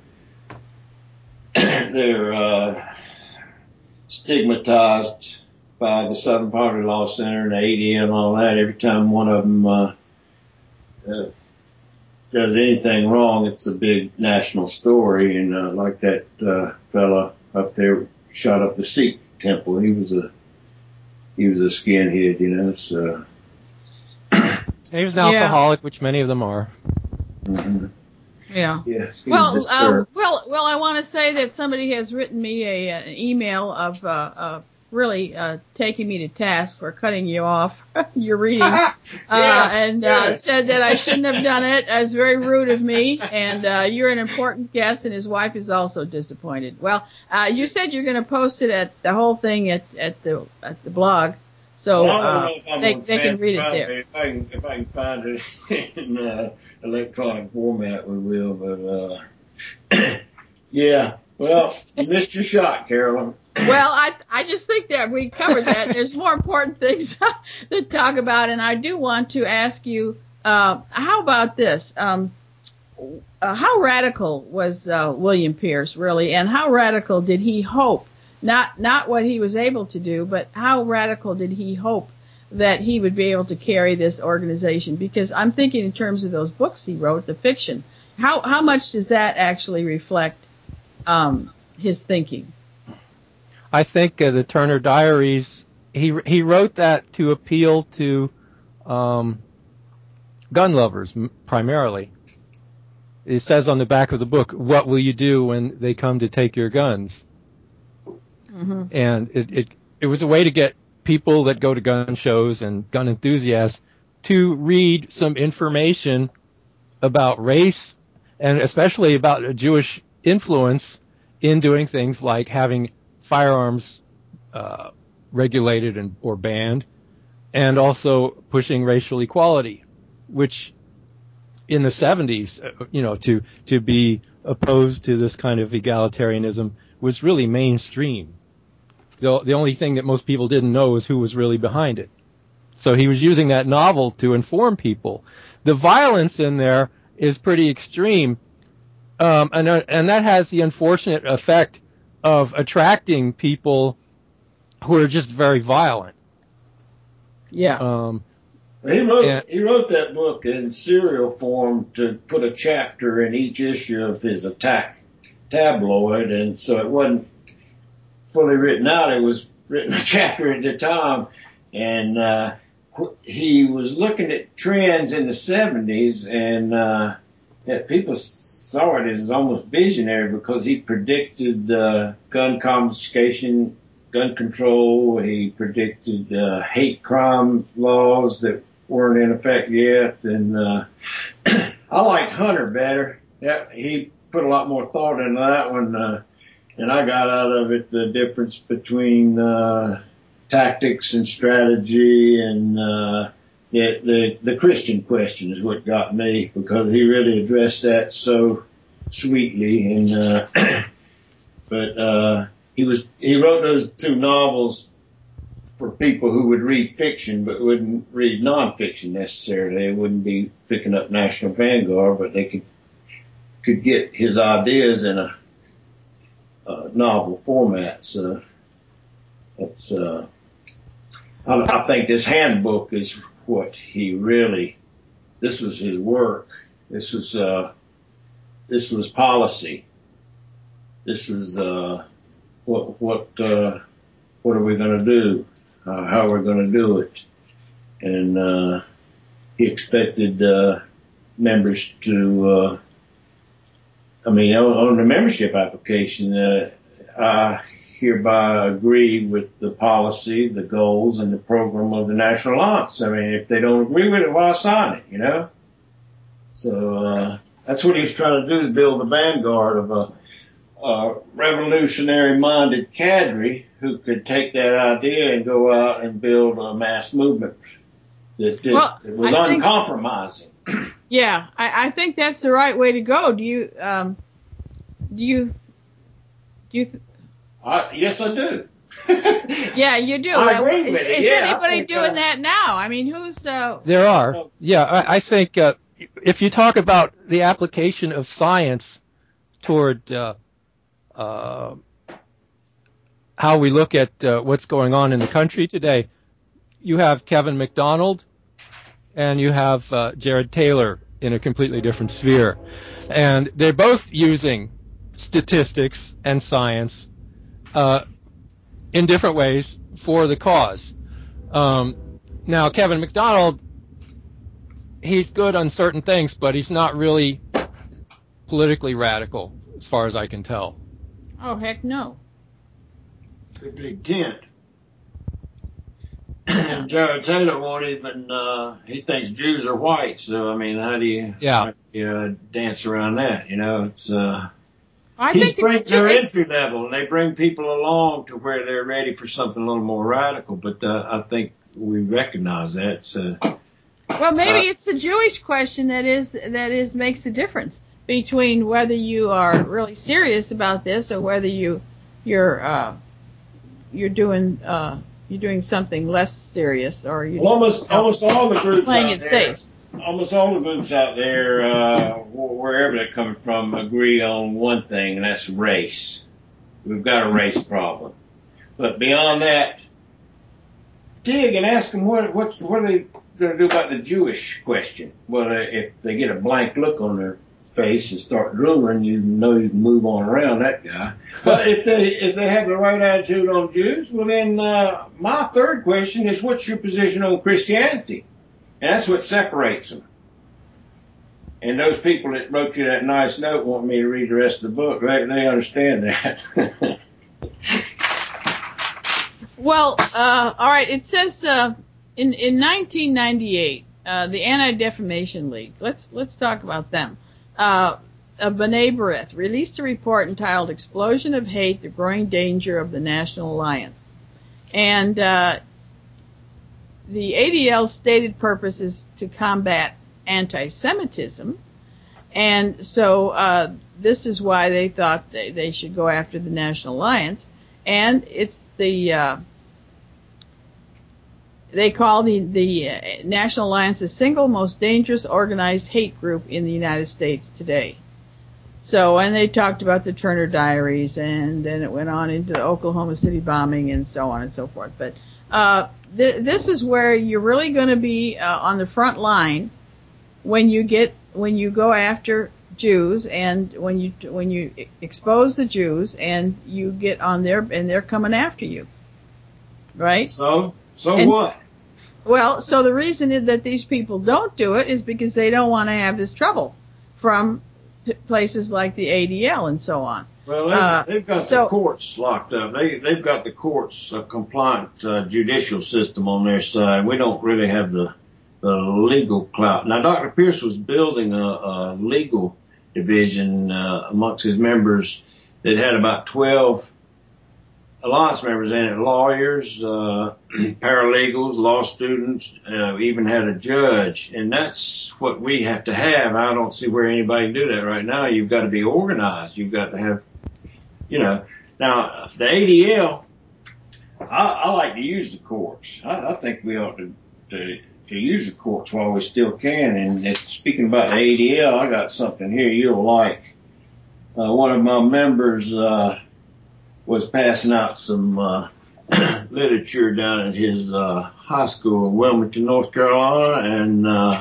they're, uh, stigmatized by the Southern Poverty Law Center and the A D L and all that. Every time one of them, uh, uh does anything wrong, it's a big national story. And, uh, like that, uh, fella up there shot up the Sikh temple. He was a, he was a skinhead, you know, so. He was an Yeah. alcoholic, which many of them are. Mm-hmm. Yeah. Yeah. Well, uh, well, well, I want to say that somebody has written me a, an email of, uh, uh, really, uh, taking me to task for cutting you off, your reading, uh, Yeah, and, uh, yeah. said that I shouldn't have done it. It was very rude of me, and, uh, you're an important guest, and his wife is also disappointed. Well, uh, you said you're going to post it at the whole thing at, at the, at the blog. So, Well, I don't uh, know if I'm they, gonna they can read it find there. If I can, if I can find it in uh, electronic format, we will. But uh, yeah, well, you missed your shot, Carolyn. Well, I I just think that we covered that. There's more important things to talk about, and I do want to ask you, uh, how about this? Um, uh, how radical was uh, William Pierce really, and how radical did he hope? Not not what he was able to do, but how radical did he hope that he would be able to carry this organization? Because I'm thinking in terms of those books he wrote, the fiction. How how much does that actually reflect um, his thinking? I think uh, the Turner Diaries, he he wrote that to appeal to um, gun lovers m- primarily. It says on the back of the book, "What will you do when they come to take your guns?" Mm-hmm. And it, it it was a way to get people that go to gun shows and gun enthusiasts to read some information about race and especially about a Jewish influence in doing things like having firearms uh, regulated and or banned, and also pushing racial equality, which in the seventies, uh, you know, to to be opposed to this kind of egalitarianism was really mainstream. The, the only thing that most people didn't know is who was really behind it. So he was using that novel to inform people. The violence in there is pretty extreme, um, and uh, and that has the unfortunate effect of attracting people who are just very violent. Yeah. Um, He wrote and, he wrote that book in serial form to put a chapter in each issue of his Attack tabloid, and so it wasn't fully written out. It was written a chapter at a time, and uh, he was looking at trends in the seventies, and uh, yeah, people saw it as almost visionary because he predicted uh, gun confiscation, gun control. He predicted uh, hate crime laws that weren't in effect yet, and uh, I liked Hunter better. Yeah, he put a lot more thought into that one. Uh, And I got out of it the difference between uh, tactics and strategy, and uh, the, the the Christian question is what got me, because he really addressed that so sweetly. And uh, but uh, he was he wrote those two novels for people who would read fiction but wouldn't read nonfiction necessarily. They wouldn't be picking up National Vanguard, but they could could get his ideas in a Uh, novel format. So it's, uh, I, I think this handbook is what he really, this was his work. This was, uh, this was policy. This was, uh, what, what, uh, what are we going to do? Uh, how are we going to do it? And, uh, he expected, uh, members to, uh, I mean, on, on the membership application, uh, I hereby agree with the policy, the goals, and the program of the National Alliance. I mean, if they don't agree with it, why sign it, you know? So, uh, that's what he was trying to do, is build the vanguard of a, a revolutionary-minded cadre who could take that idea and go out and build a mass movement that, that, Well, that was I think- uncompromising. Yeah, I, I think that's the right way to go. Do you, um, do you, do you, th- I, yes, I do. yeah, you do. I agree is with it. is Yeah, I anybody think, doing uh, that now? I mean, who's, uh, There are. Yeah, I, I think uh, if you talk about the application of science toward uh, uh, how we look at uh, what's going on in the country today, you have Kevin McDonald and you have uh, Jared Taylor in a completely different sphere. And they're both using statistics and science uh, in different ways for the cause. Um, now, Kevin McDonald, he's good on certain things, but he's not really politically radical, as far as I can tell. oh, heck no. The big tent. And Jared Taylor won't even, uh, he thinks Jews are white. So, I mean, how do you, Yeah. how do you uh, dance around that? You know, it's, uh, I he's think the- bring their it's- entry level and they bring people along to where they're ready for something a little more radical. But, uh, I think we recognize that. So, Well, maybe Uh, it's the Jewish question that is that is makes the difference between whether you are really serious about this or whether you you're uh, you're doing uh, you're doing something less serious or you well, almost, almost all the groups playing out it there, safe. almost all the groups out there, uh, wh- wherever they're coming from, agree on one thing, and that's race. We've got a race problem. But beyond that, dig and ask them what, what's, what are they going to do about the Jewish question? Well, uh, if they get a blank look on their face and start drooling, you know you can move on around that guy. But if they if they have the right attitude on Jews, well then uh, my third question is, what's your position on Christianity? And that's what separates them. And those people that wrote you that nice note want me to read the rest of the book. They, they understand that. Well, uh, all right. It says uh, in in nineteen ninety-eight, uh, the Anti-Defamation League. Let's let's talk about them. Uh, uh, B'nai B'rith released a report entitled "Explosion of Hate: The Growing Danger of the National Alliance," and uh, the A D L's stated purpose is to combat anti-Semitism, and so uh, this is why they thought they, they should go after the National Alliance, and it's the uh, they call the the uh, National Alliance the single most dangerous organized hate group in the United States today. So, and they talked about the Turner Diaries, and then it went on into the Oklahoma City bombing, and so on and so forth. But uh, th- this is where you're really going to be uh, on the front line when you get when you go after Jews, and when you when you expose the Jews, and you get on there, and they're coming after you, right? So, so And- what? Well, so the reason is that these people don't do it is because they don't want to have this trouble from p- places like the A D L and so on. Well, they've, Uh, they've got so- the courts locked up. They, they've got the courts, a compliant uh, judicial system on their side. We don't really have the, the legal clout. Now, Doctor Pierce was building a, a legal division uh, amongst his members that had about twelve alliance members in it, lawyers, uh, paralegals, law students, uh, even had a judge. And that's what we have to have. I don't see where anybody can do that right now. You've got to be organized. You've got to have, you know, now the A D L, I, I like to use the courts. I, I think we ought to, to, to use the courts while we still can. And if, speaking about the A D L, I got something here you'll like. Uh, one of my members, uh, was passing out some uh, literature down at his uh, high school in Wilmington, North Carolina, and uh,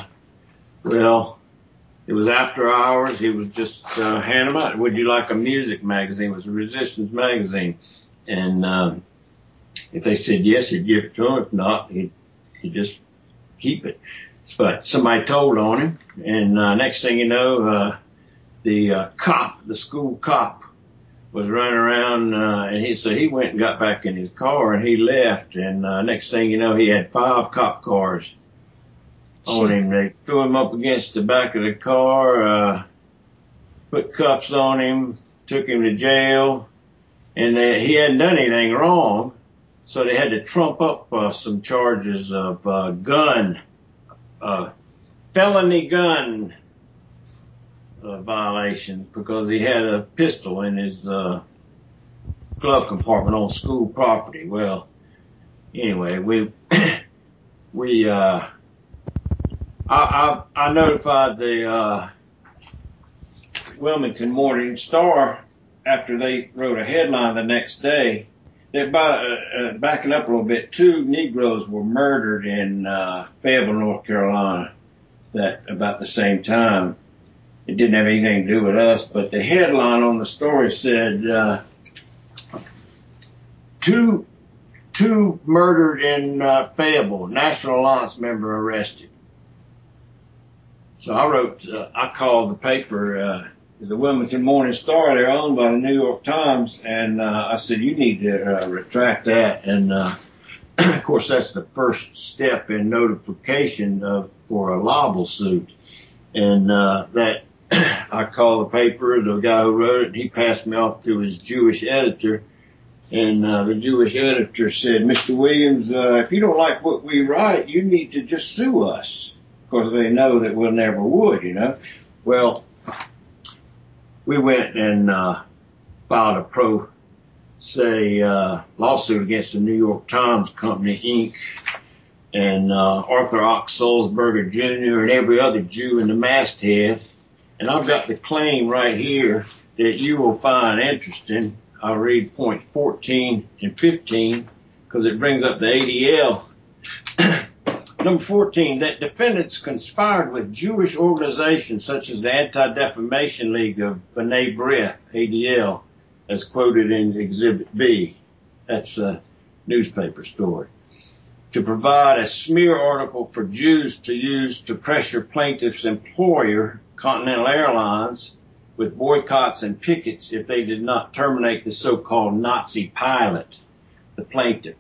well, it was after hours. He was just uh, handing them out. Would you like a music magazine? It was a Resistance magazine, and uh, if they said yes, he'd give it to them. If not, he'd, he'd just keep it. But somebody told on him, and uh, next thing you know, uh, the uh, cop, the school cop, was running around, uh, and he, so he went and got back in his car and he left. And, uh, next thing you know, he had five cop cars on him. They threw him up against the back of the car, uh, put cuffs on him, took him to jail, and they, he hadn't done anything wrong. So they had to trump up, uh, some charges of, uh, gun uh, felony gun uh, violation because he had a pistol in his uh, glove compartment on school property. Well, anyway, we we uh, I, I I notified the uh, Wilmington Morning Star after they wrote a headline the next day that by uh, uh, backing up a little bit, two Negroes were murdered in uh, Fayetteville, North Carolina, that about the same time. It didn't have anything to do with us, but the headline on the story said uh, two two murdered in uh, Fayetteville, National Alliance member arrested. So I wrote, uh, I called the paper. Uh, It's the Wilmington Morning Star. They're owned by the New York Times. And uh, I said, you need to uh, retract that. And, uh, of course, that's the first step in notification of, for a libel suit. And uh, that I called the paper, the guy who wrote it, he passed me off to his Jewish editor. And uh, the Jewish editor said, Mister Williams, uh, if you don't like what we write, you need to just sue us. Of course, they know that we'll never would, you know. Well, we went and uh, filed a pro se uh, lawsuit against the New York Times Company, Incorporated, and uh, Arthur Ox Sulzberger Junior and every other Jew in the masthead. And I've got the claim right here that you will find interesting. I'll read point fourteen and fifteen because it brings up the A D L. Number fourteen, that defendants conspired with Jewish organizations such as the Anti-Defamation League of B'nai B'rith, A D L, as quoted in Exhibit B. That's a newspaper story. To provide a smear article for Jews to use to pressure plaintiff's employer, Continental Airlines, with boycotts and pickets if they did not terminate the so-called Nazi pilot, the plaintiff,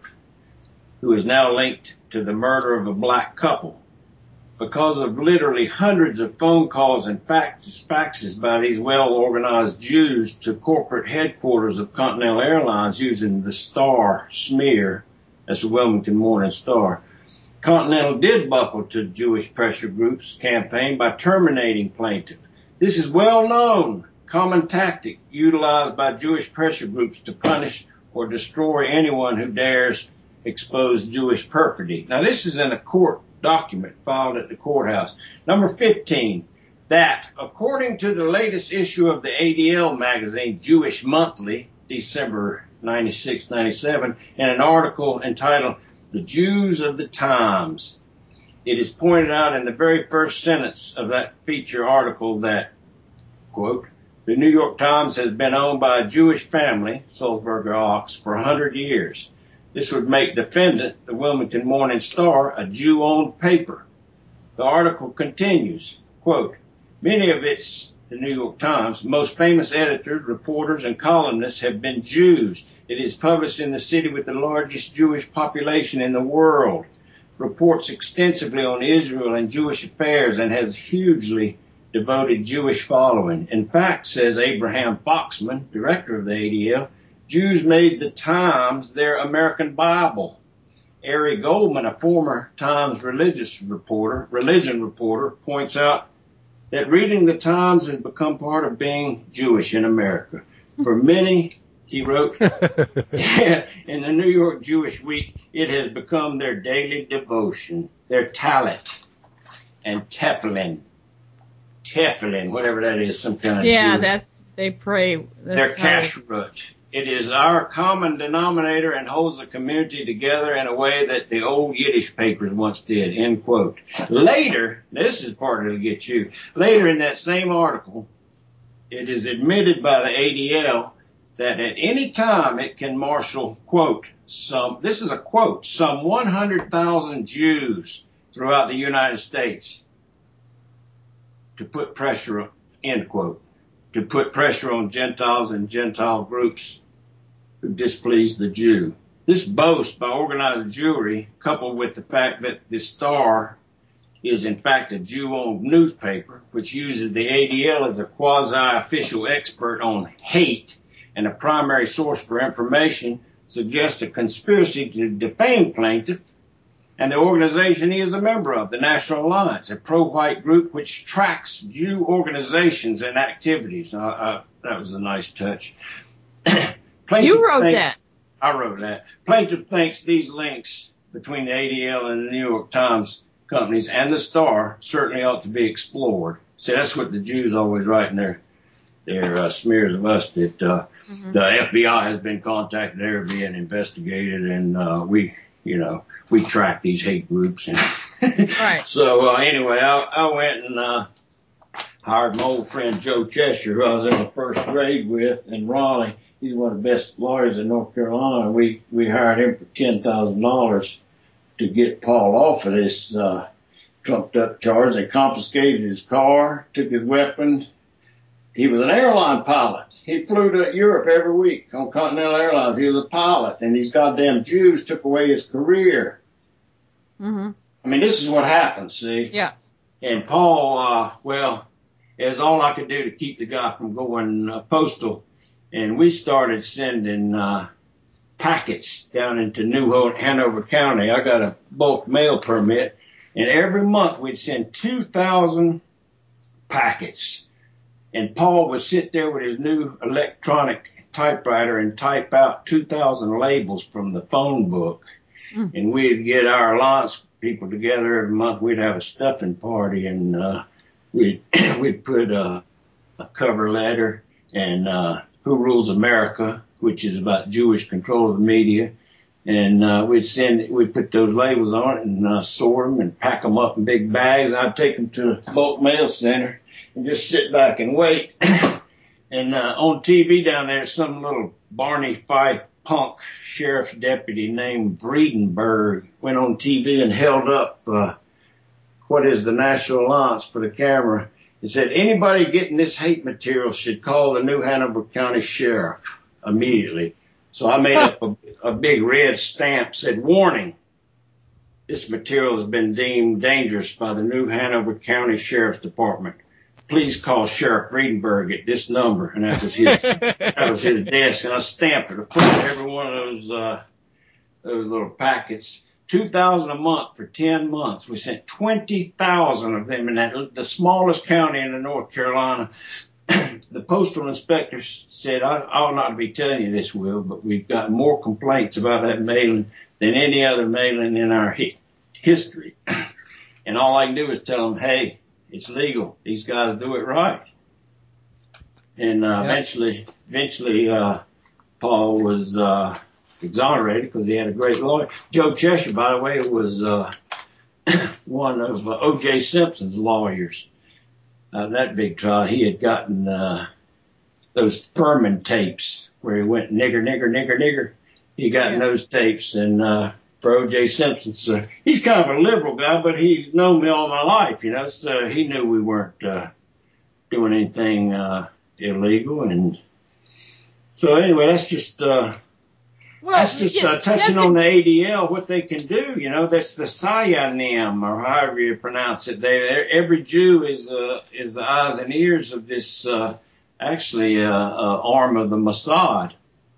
who is now linked to the murder of a black couple. Because of literally hundreds of phone calls and faxes, faxes by these well-organized Jews to corporate headquarters of Continental Airlines using the Star smear, that's the Wilmington Morning Star, Continental did buckle to Jewish pressure groups' campaign by terminating plaintiff. This is well known, common tactic utilized by Jewish pressure groups to punish or destroy anyone who dares expose Jewish perfidy. Now, this is in a court document filed at the courthouse. Number fifteen, that according to the latest issue of the A D L magazine, Jewish Monthly, December ninety-six ninety-seven, in an article entitled The Jews of the Times, it is pointed out in the very first sentence of that feature article that, quote, the New York Times has been owned by a Jewish family, Sulzberger Ox, for one hundred years. This would make defendant, the Wilmington Morning Star, a Jew-owned paper. The article continues, quote, many of its, the New York Times, most famous editors, reporters, and columnists have been Jews. It is published in the city with the largest Jewish population in the world, reports extensively on Israel and Jewish affairs, and has hugely devoted Jewish following. In fact, says Abraham Foxman, director of the A D L, Jews made the Times their American Bible. Ari Goldman, a former Times religious reporter, religion reporter, points out that reading the Times has become part of being Jewish in America. For many, he wrote, in the New York Jewish Week, it has become their daily devotion, their talit and tefillin, tefillin, whatever that is, some kind of Yeah, Jewish. that's, they pray. That's Their kashrut. It is our common denominator and holds the community together in a way that the old Yiddish papers once did, end quote. Later, this is part to get you, later in that same article, it is admitted by the A D L that at any time it can marshal, quote, some, this is a quote, some one hundred thousand Jews throughout the United States to put pressure, end quote, to put pressure on Gentiles and Gentile groups who displease the Jew. This boast by organized Jewry, coupled with the fact that the Star is in fact a Jew-owned newspaper, which uses the A D L as a quasi-official expert on hate and a primary source for information, suggests a conspiracy to defame plaintiff and the organization he is a member of, the National Alliance, a pro-white group which tracks Jew organizations and activities. Uh, uh, that was a nice touch. You wrote thinks, that. I wrote that. Plaintiff thinks these links between the A D L and the New York Times companies and the Star certainly ought to be explored. See, that's what the Jews always write in their their uh, smears of us, that uh, mm-hmm. the F B I has been contacted, they're being investigated, and uh, we, you know, we track these hate groups. And right. So uh, anyway, I, I went and uh, hired my old friend Joe Cheshire, who I was in the first grade with in Raleigh. He's one of the best lawyers in North Carolina. We we hired him for ten thousand dollars to get Paul off of this uh, trumped up charge. They confiscated his car, took his weapon. He was an airline pilot. He flew to Europe every week on Continental Airlines. He was a pilot, and these goddamn Jews took away his career. Mm-hmm. I mean, this is what happens, see? Yeah. And Paul, uh, well, it was all I could do to keep the guy from going uh, postal. And we started sending uh, packets down into New Hanover County. I got a bulk mail permit, and every month we'd send two thousand packets. And Paul would sit there with his new electronic typewriter and type out two thousand labels from the phone book. Mm. And we'd get our alliance people together every month. We'd have a stuffing party, and uh, we'd, we'd put a, a cover letter and uh, Who Rules America, which is about Jewish control of the media. And uh, we'd send, we'd put those labels on it and uh, sort them and pack them up in big bags. I'd take them to the bulk mail center and just sit back and wait. And uh, on T V down there, some little Barney Fife punk sheriff's deputy named Friedenberg went on T V and held up uh, what is the National Alliance for the camera. It said, anybody getting this hate material should call the New Hanover County Sheriff immediately. So I made up a, a big red stamp, said, warning, this material has been deemed dangerous by the New Hanover County Sheriff's Department. Please call Sheriff Friedenberg at this number. And that was his, that was his desk. And I stamped it. I put every one of those, uh, those little packets, two thousand a month for ten months. We sent twenty thousand of them in that, the smallest county in the North Carolina. The postal inspector said, I ought not to be telling you this, Will, but we've got more complaints about that mailing than any other mailing in our hi- history. And all I can do is tell them, hey, it's legal. These guys do it right. And uh, yep. eventually, eventually, uh, Paul was uh, exonerated because he had a great lawyer. Joe Cheshire, by the way, was uh, one of uh, O J Simpson's lawyers. Uh, that big trial, he had gotten uh, those Furman tapes where he went nigger, nigger, nigger, nigger. He got yeah. those tapes, and uh, for O J Simpson, so he's kind of a liberal guy, but he's known me all my life, you know, so he knew we weren't uh, doing anything uh, illegal. And so anyway, that's just uh, well, that's just yeah, uh, touching that's on a- the A D L, what they can do, you know. That's the Sayanim, or however you pronounce it. They, every Jew is uh, is the eyes and ears of this uh, actually uh, uh, arm of the Mossad.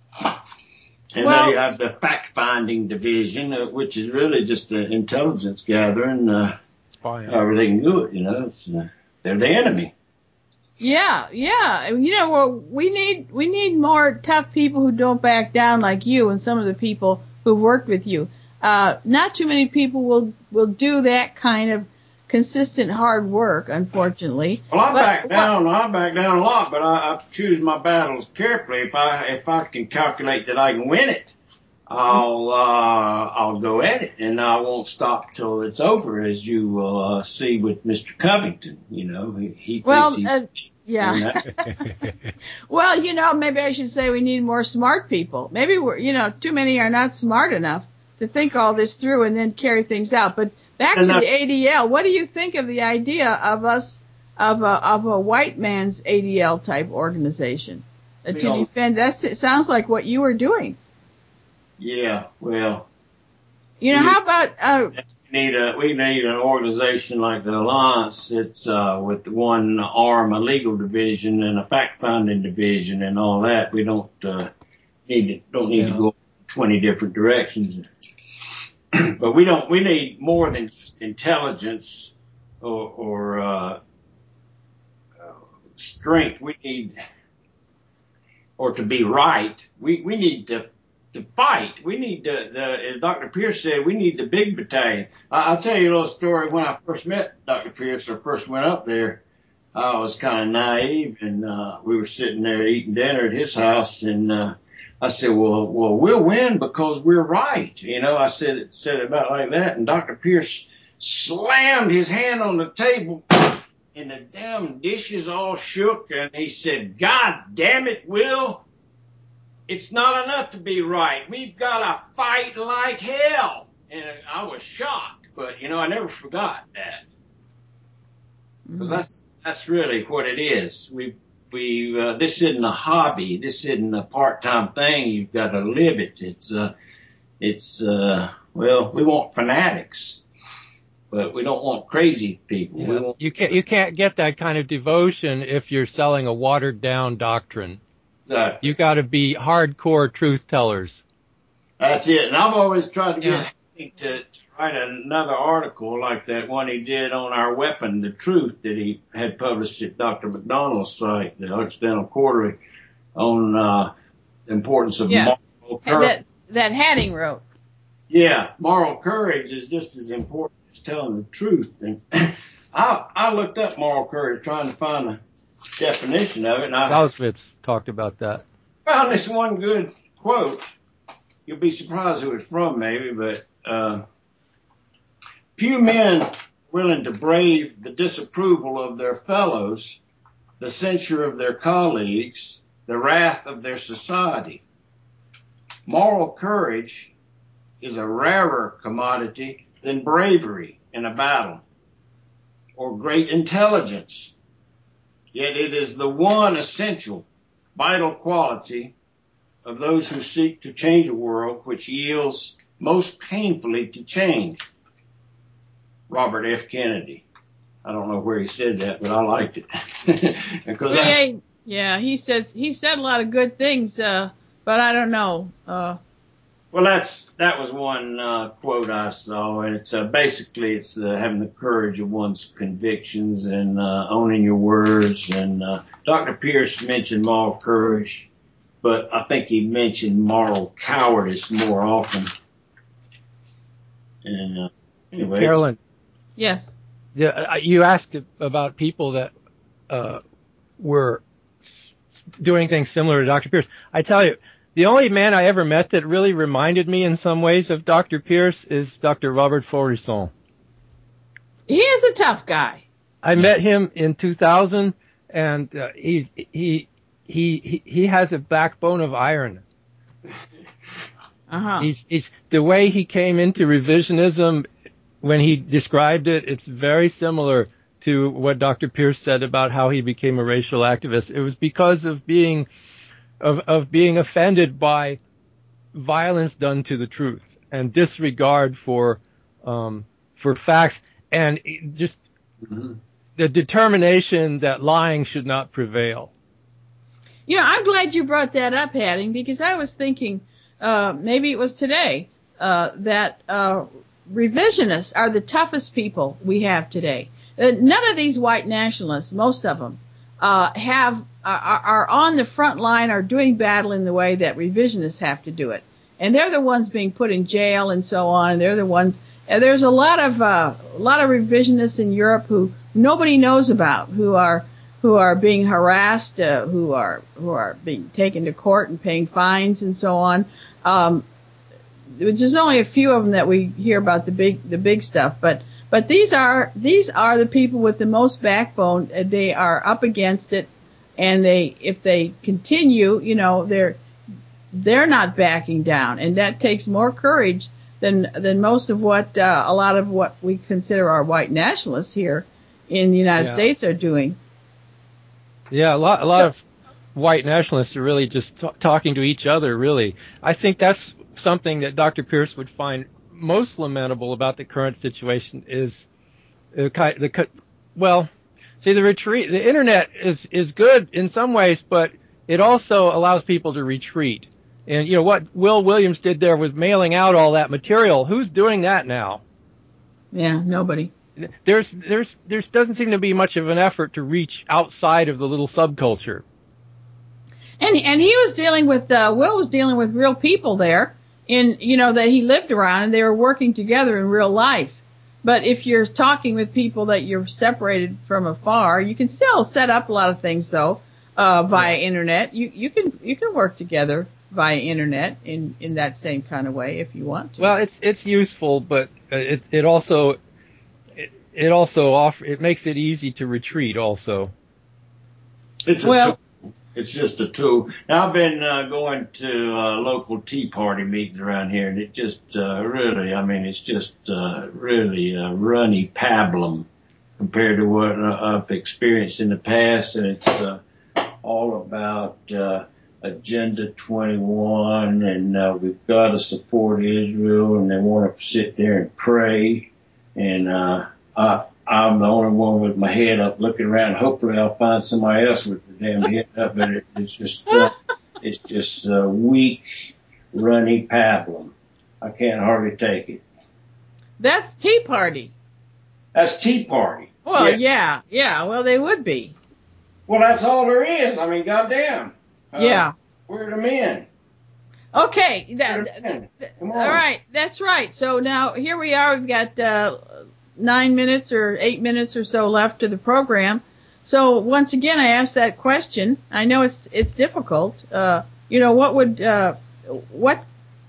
And well, they have the fact-finding division, uh, which is really just the intelligence gathering. Uh, however they can do it, you know. It's, uh, they're the enemy. Yeah, yeah. You know, well, we need we need more tough people who don't back down like you and some of the people who've worked with you. Uh, not too many people will will do that kind of consistent hard work, unfortunately. Well, I but, back down. Well, I back down a lot, but I, I choose my battles carefully. If I if I can calculate that I can win it, I'll uh, I'll go at it, and I won't stop till it's over, as you will uh, see with Mister Covington. You know, he, he well, thinks uh, yeah. Well, you know, maybe I should say we need more smart people. Maybe we're, you know, too many are not smart enough to think all this through and then carry things out. But back to the A D L, what do you think of the idea of us, of a, of a white man's A D L type organization uh, to defend? That it sounds like what you were doing. Yeah, well, you know, we, how about uh, we need a we need an organization like the Alliance. It's uh, with one arm, a legal division, and a fact finding division, and all that. We don't uh, need to, don't need yeah. to go twenty different directions. but we don't. We need more than just intelligence or, or uh, strength. We need, or to be right. We we need to to fight. We need to, the, as Doctor Pierce said, we need the big battalion. I, I'll tell you a little story. When I first met Doctor Pierce, or first went up there, I was kind of naive, and uh, we were sitting there eating dinner at his house, and uh, I said, well, well, we'll win because we're right. You know, I said it, said it about like that, and Doctor Pierce slammed his hand on the table, and the damn dishes all shook, and he said, God damn it, Will. It's not enough to be right. We've got to fight like hell. And I was shocked, but, you know, I never forgot that. Mm-hmm. 'Cause that's, that's really what it is. We, we, uh, this isn't a hobby. This isn't a part-time thing. You've got to live it. It's, uh, it's, uh, well, we want fanatics, but we don't want crazy people. Yeah. We want- You can't, you can't get that kind of devotion if you're selling a watered down doctrine. Exactly. You got to be hardcore truth tellers. That's it. And I've always tried to Yeah. get Hank to, to write another article like that one he did on our weapon, The Truth, that he had published at Doctor McDonald's site, the Occidental Quarterly, on uh, the importance of Yeah. moral courage. That that Hatting wrote. Yeah, moral courage is just as important as telling the truth. And I I looked up moral courage trying to find a definition of it, and I Clausewitz talked about that. found this one good quote. You'll be surprised who it's from, maybe, but uh, few men willing to brave the disapproval of their fellows, the censure of their colleagues, the wrath of their society. Moral courage is a rarer commodity than bravery in a battle or great intelligence. Yet it is the one essential, vital quality of those who seek to change a world which yields most painfully to change. Robert F. Kennedy. I don't know where he said that, but I liked it. Because Well, I, yeah, yeah, he said he said a lot of good things, uh, but I don't know. Uh, well, that's that was one uh, quote I saw, and it's uh, basically it's uh, having the courage of one's convictions and uh, owning your words. And uh, Doctor Pierce mentioned moral courage, but I think he mentioned moral cowardice more often. And uh, anyway, Carolyn, yes. yeah, you asked about people that uh, were s- doing things similar to Doctor Pierce. I tell you, the only man I ever met that really reminded me in some ways of Doctor Pierce is Doctor Robert Faurisson. He is a tough guy. I met him in two thousand, and uh, he, he he he has a backbone of iron. Uh-huh. He's he's the way he came into revisionism when he described it. It's very similar to what Doctor Pierce said about how he became a racial activist. It was because of being of of being offended by violence done to the truth and disregard for um, for facts and just mm-hmm. the determination that lying should not prevail. You know, I'm glad you brought that up, Hatting, because I was thinking, uh, maybe it was today, uh, that, uh, revisionists are the toughest people we have today. Uh, none of these white nationalists, most of them, uh, have, are, are on the front line, are doing battle in the way that revisionists have to do it. And they're the ones being put in jail and so on. They're the ones, and there's a lot of, uh, a lot of revisionists in Europe who nobody knows about, who are, who are being harassed, uh, who are who are being taken to court and paying fines and so on. Um, there's only a few of them that we hear about the big the big stuff, but but these are these are the people with the most backbone. They are up against it, and they if they continue, you know, they're they're not backing down, and that takes more courage than than most of what uh, a lot of what we consider our white nationalists here in the United Yeah. States are doing. Yeah, a lot, a lot So- of white nationalists are really just t- talking to each other, really. I think that's something that Doctor Pierce would find most lamentable about the current situation is the, ki- the ki- well, see, the retreat, the internet is, is good in some ways, but it also allows people to retreat And, you know, what Will Williams did there with mailing out all that material, who's doing that now? Yeah, nobody. There's, there's, there doesn't seem to be much of an effort to reach outside of the little subculture. And and he was dealing with, uh, Will was dealing with real people there, in, you know, that he lived around, and they were working together in real life. But if you're talking with people that you're separated from afar, you can still set up a lot of things, though, uh, via yeah. internet. You you can you can work together via internet in in that same kind of way if you want to. Well, it's it's useful, but it it also it, it also offer it makes it easy to retreat. Also, it's a well. tool. It's just a tool. Now, I've been uh, going to uh, local Tea Party meetings around here, and it just uh, really, I mean, it's just uh, really uh, runny pablum compared to what uh, I've experienced in the past, and it's uh, all about uh, Agenda twenty-one, and uh, we've got to support Israel, and they want to sit there and pray, and uh, I. I'm the only one with my head up looking around. Hopefully I'll find somebody else with the damn head up, but it, it's just, uh, it's just a weak, runny pablum. I can't hardly take it. That's Tea Party. That's Tea Party. Well, yeah, yeah. yeah well, they would be. Well, that's all there is. I mean, goddamn. Uh, yeah. We're the men. Okay. That, We're the men. Come on. All right. That's right. So now here we are. We've got, uh, nine minutes or eight minutes or so left to the program. So once again, I asked that question. I know it's it's difficult. Uh, you know, what would uh, what?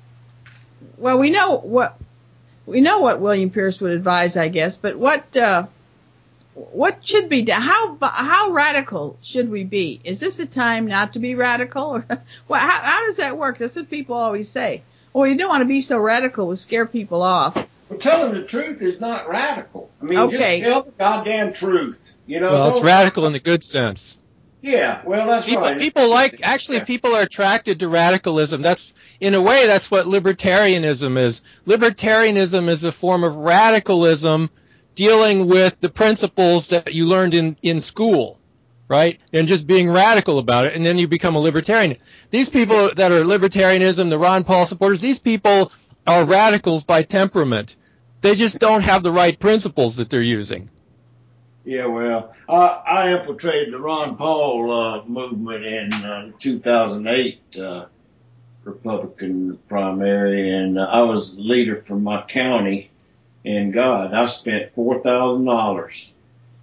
Well, we know what we know what William Pierce would advise, I guess. But what uh, what should be done? How how radical should we be? Is this a time not to be radical? Or well, how, how does that work? That's what people always say. Well, you don't want to be so radical; we'll scare people off. Well, telling the truth is not radical. I mean, okay. just tell the goddamn truth. You know. Well, it's radical in the good sense. Yeah, well, that's people, right. People like, actually, yeah. people are attracted to radicalism. That's, in a way, that's what libertarianism is. Libertarianism is a form of radicalism dealing with the principles that you learned in, in school, right? And just being radical about it, and then you become a libertarian. These people that are libertarianism, the Ron Paul supporters, these people are radicals by temperament. They just don't have the right principles that they're using. Yeah, well, I, I infiltrated the Ron Paul uh, movement in uh, two thousand eight uh, Republican primary, and uh, I was the leader for my county. And God, I spent four thousand dollars.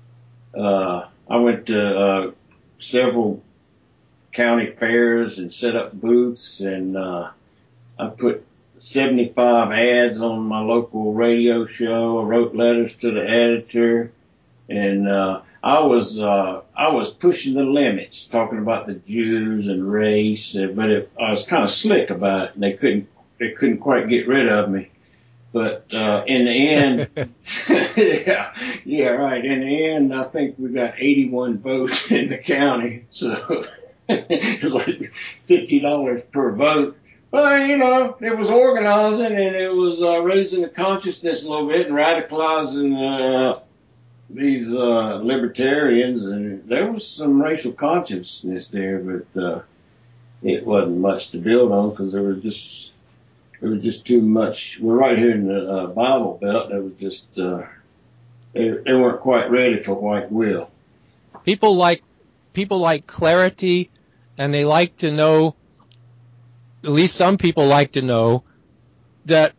Uh, I went to uh, several county fairs and set up booths, and uh, I put seventy-five ads on my local radio show. I wrote letters to the editor, and uh I was uh I was pushing the limits, talking about the Jews and race, but it, I was kind of slick about it, and they couldn't they couldn't quite get rid of me. But uh in the end, yeah, yeah, right. In the end, I think we got eighty-one votes in the county, so it was like fifty dollars per vote. But, you know, it was organizing, and it was uh, raising the consciousness a little bit and radicalizing uh, these uh, libertarians. And there was some racial consciousness there, but uh, it wasn't much to build on because there was just there was just too much. We're right here in the uh, Bible Belt. There was just uh, they, they weren't quite ready for white will. People like people like clarity, and they like to know. At least some people like to know that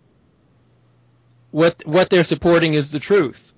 what what they're supporting is the truth.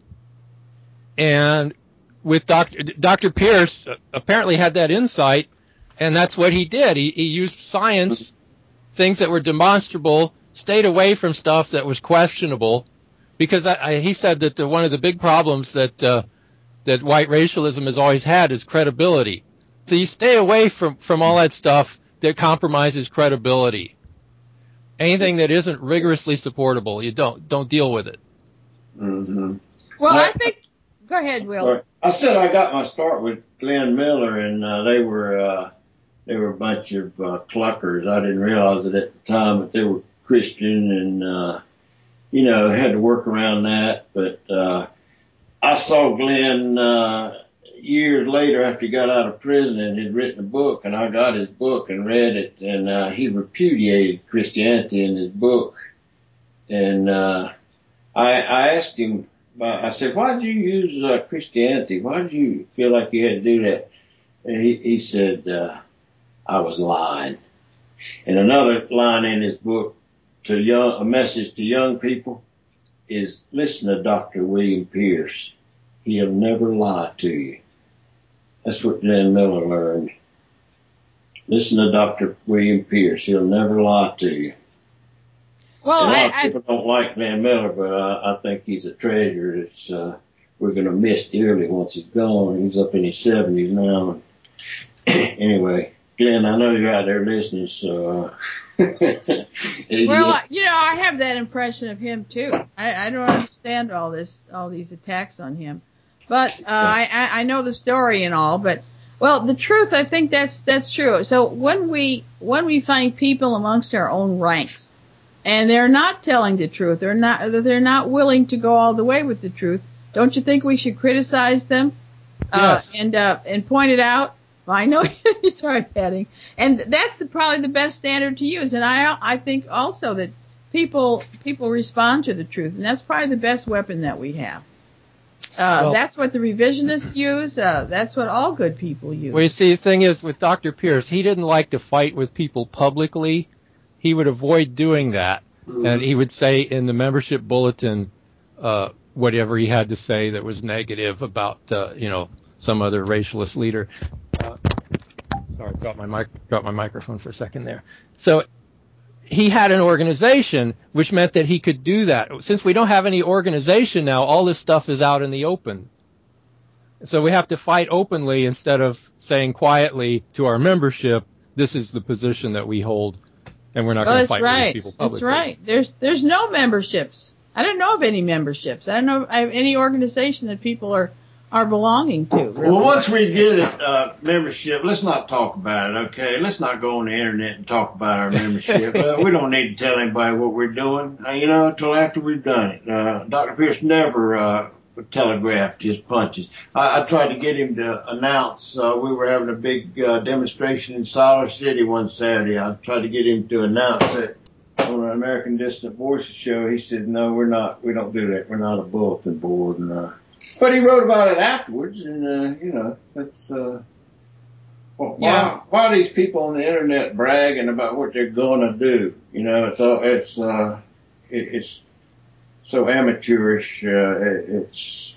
And with Doctor Doctor Pierce apparently had that insight, and that's what he did. He, he used science, things that were demonstrable, stayed away from stuff that was questionable, because I, I, he said that the, one of the big problems that uh, that white racialism has always had is credibility. So you stay away from, from all that stuff that compromises credibility. Anything that isn't rigorously supportable, you don't don't deal with it. Mm-hmm. Well, I, I think. Go ahead, Will. Sorry. I said I got my start with Glenn Miller, and uh, they were uh, they were a bunch of uh, cluckers. I didn't realize it at the time, but they were Christian, and uh, you know, had to work around that. But uh, I saw Glenn. Uh, years later, after he got out of prison and had written a book, and I got his book and read it, and uh, he repudiated Christianity in his book. And uh, I, I asked him, I said, why did you use uh, Christianity? Why did you feel like you had to do that? And he, he said, uh, I was lying. And another line in his book, to young, a message to young people, is listen to Doctor William Pierce. He'll never lie to you. That's what Glenn Miller learned. Listen to Doctor William Pierce. He'll never lie to you. Well, and a lot I, of people I, don't like Glenn Miller, but I, I think he's a treasure. It's uh, we're going to miss dearly once he's gone. He's up in his seventies now. Anyway, Glenn, I know you're out there listening, so. Uh, well, you know, I have that impression of him too. I, I don't understand all this, all these attacks on him, but uh, I, I know the story and all. But well, the truth, I think that's that's true. So when we when we find people amongst our own ranks, and they're not telling the truth, they're not they're not willing to go all the way with the truth, don't you think we should criticize them? Yes. Uh, and uh, and point it out? I know you start petting, and that's probably the best standard to use. And I, I think also that people, people respond to the truth, and that's probably the best weapon that we have. Uh, well, that's what the revisionists use. Uh, that's what all good people use. Well, you see, the thing is with Doctor Pierce, he didn't like to fight with people publicly. He would avoid doing that, mm-hmm. and he would say in the membership bulletin, uh, whatever he had to say that was negative about, uh, you know, some other racialist leader. Uh, sorry, dropped my mic, dropped my microphone for a second there. So he had an organization, which meant that he could do that. Since we don't have any organization now, all this stuff is out in the open. So we have to fight openly instead of saying quietly to our membership, this is the position that we hold, and we're not well, going to fight right. with these people publicly. That's right. There's there's no memberships. I don't know of any memberships. I don't know of any organization that people are are belonging to. Really. Well, once we get it, uh, membership, let's not talk about it, okay? Let's not go on the internet and talk about our membership. uh, we don't need to tell anybody what we're doing, uh, you know, until after we've done it. Uh, Doctor Pierce never uh, telegraphed his punches. I, I tried to get him to announce, uh, we were having a big uh, demonstration in Siler City one Saturday. I tried to get him to announce it on an American Distant Voices show. He said, no, we're not, we don't do that. We're not a bulletin board. And, uh, But he wrote about it afterwards, and, uh, you know, that's, uh, well, why, yeah. why are these people on the internet bragging about what they're gonna do? You know, it's, all, it's, uh, it, it's so amateurish, uh, it, it's,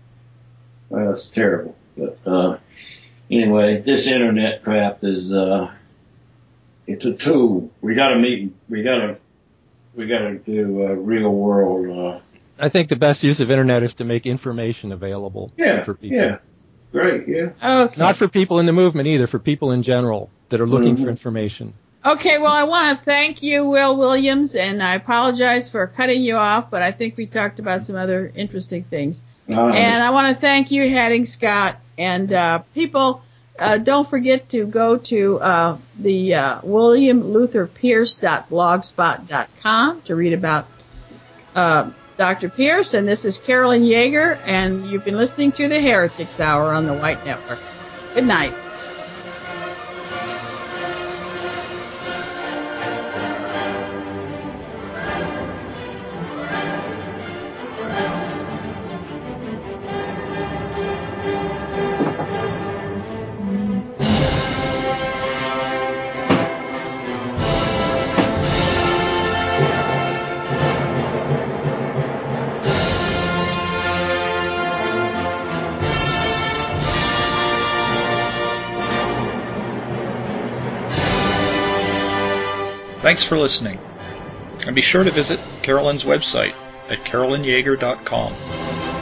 well, it's terrible. But, uh, anyway, this internet crap is, uh, it's a tool. We gotta meet, we gotta, we gotta do, uh, real world, uh, I think the best use of internet is to make information available yeah, for people. Yeah, great, yeah. Okay. Not for people in the movement either, for people in general that are looking mm-hmm. for information. Okay, well, I want to thank you, Will Williams, and I apologize for cutting you off, but I think we talked about some other interesting things. Nice. And I want to thank you, Hatting Scott, and uh, people, uh, don't forget to go to uh, the uh, william luther pierce dot blogspot dot com to read about uh, Doctor Pierce, and this is Carolyn Yeager, and you've been listening to the Heretics Hour on the White Network. Good night. Thanks for listening, and be sure to visit Carolyn's website at carolyn yeager dot com.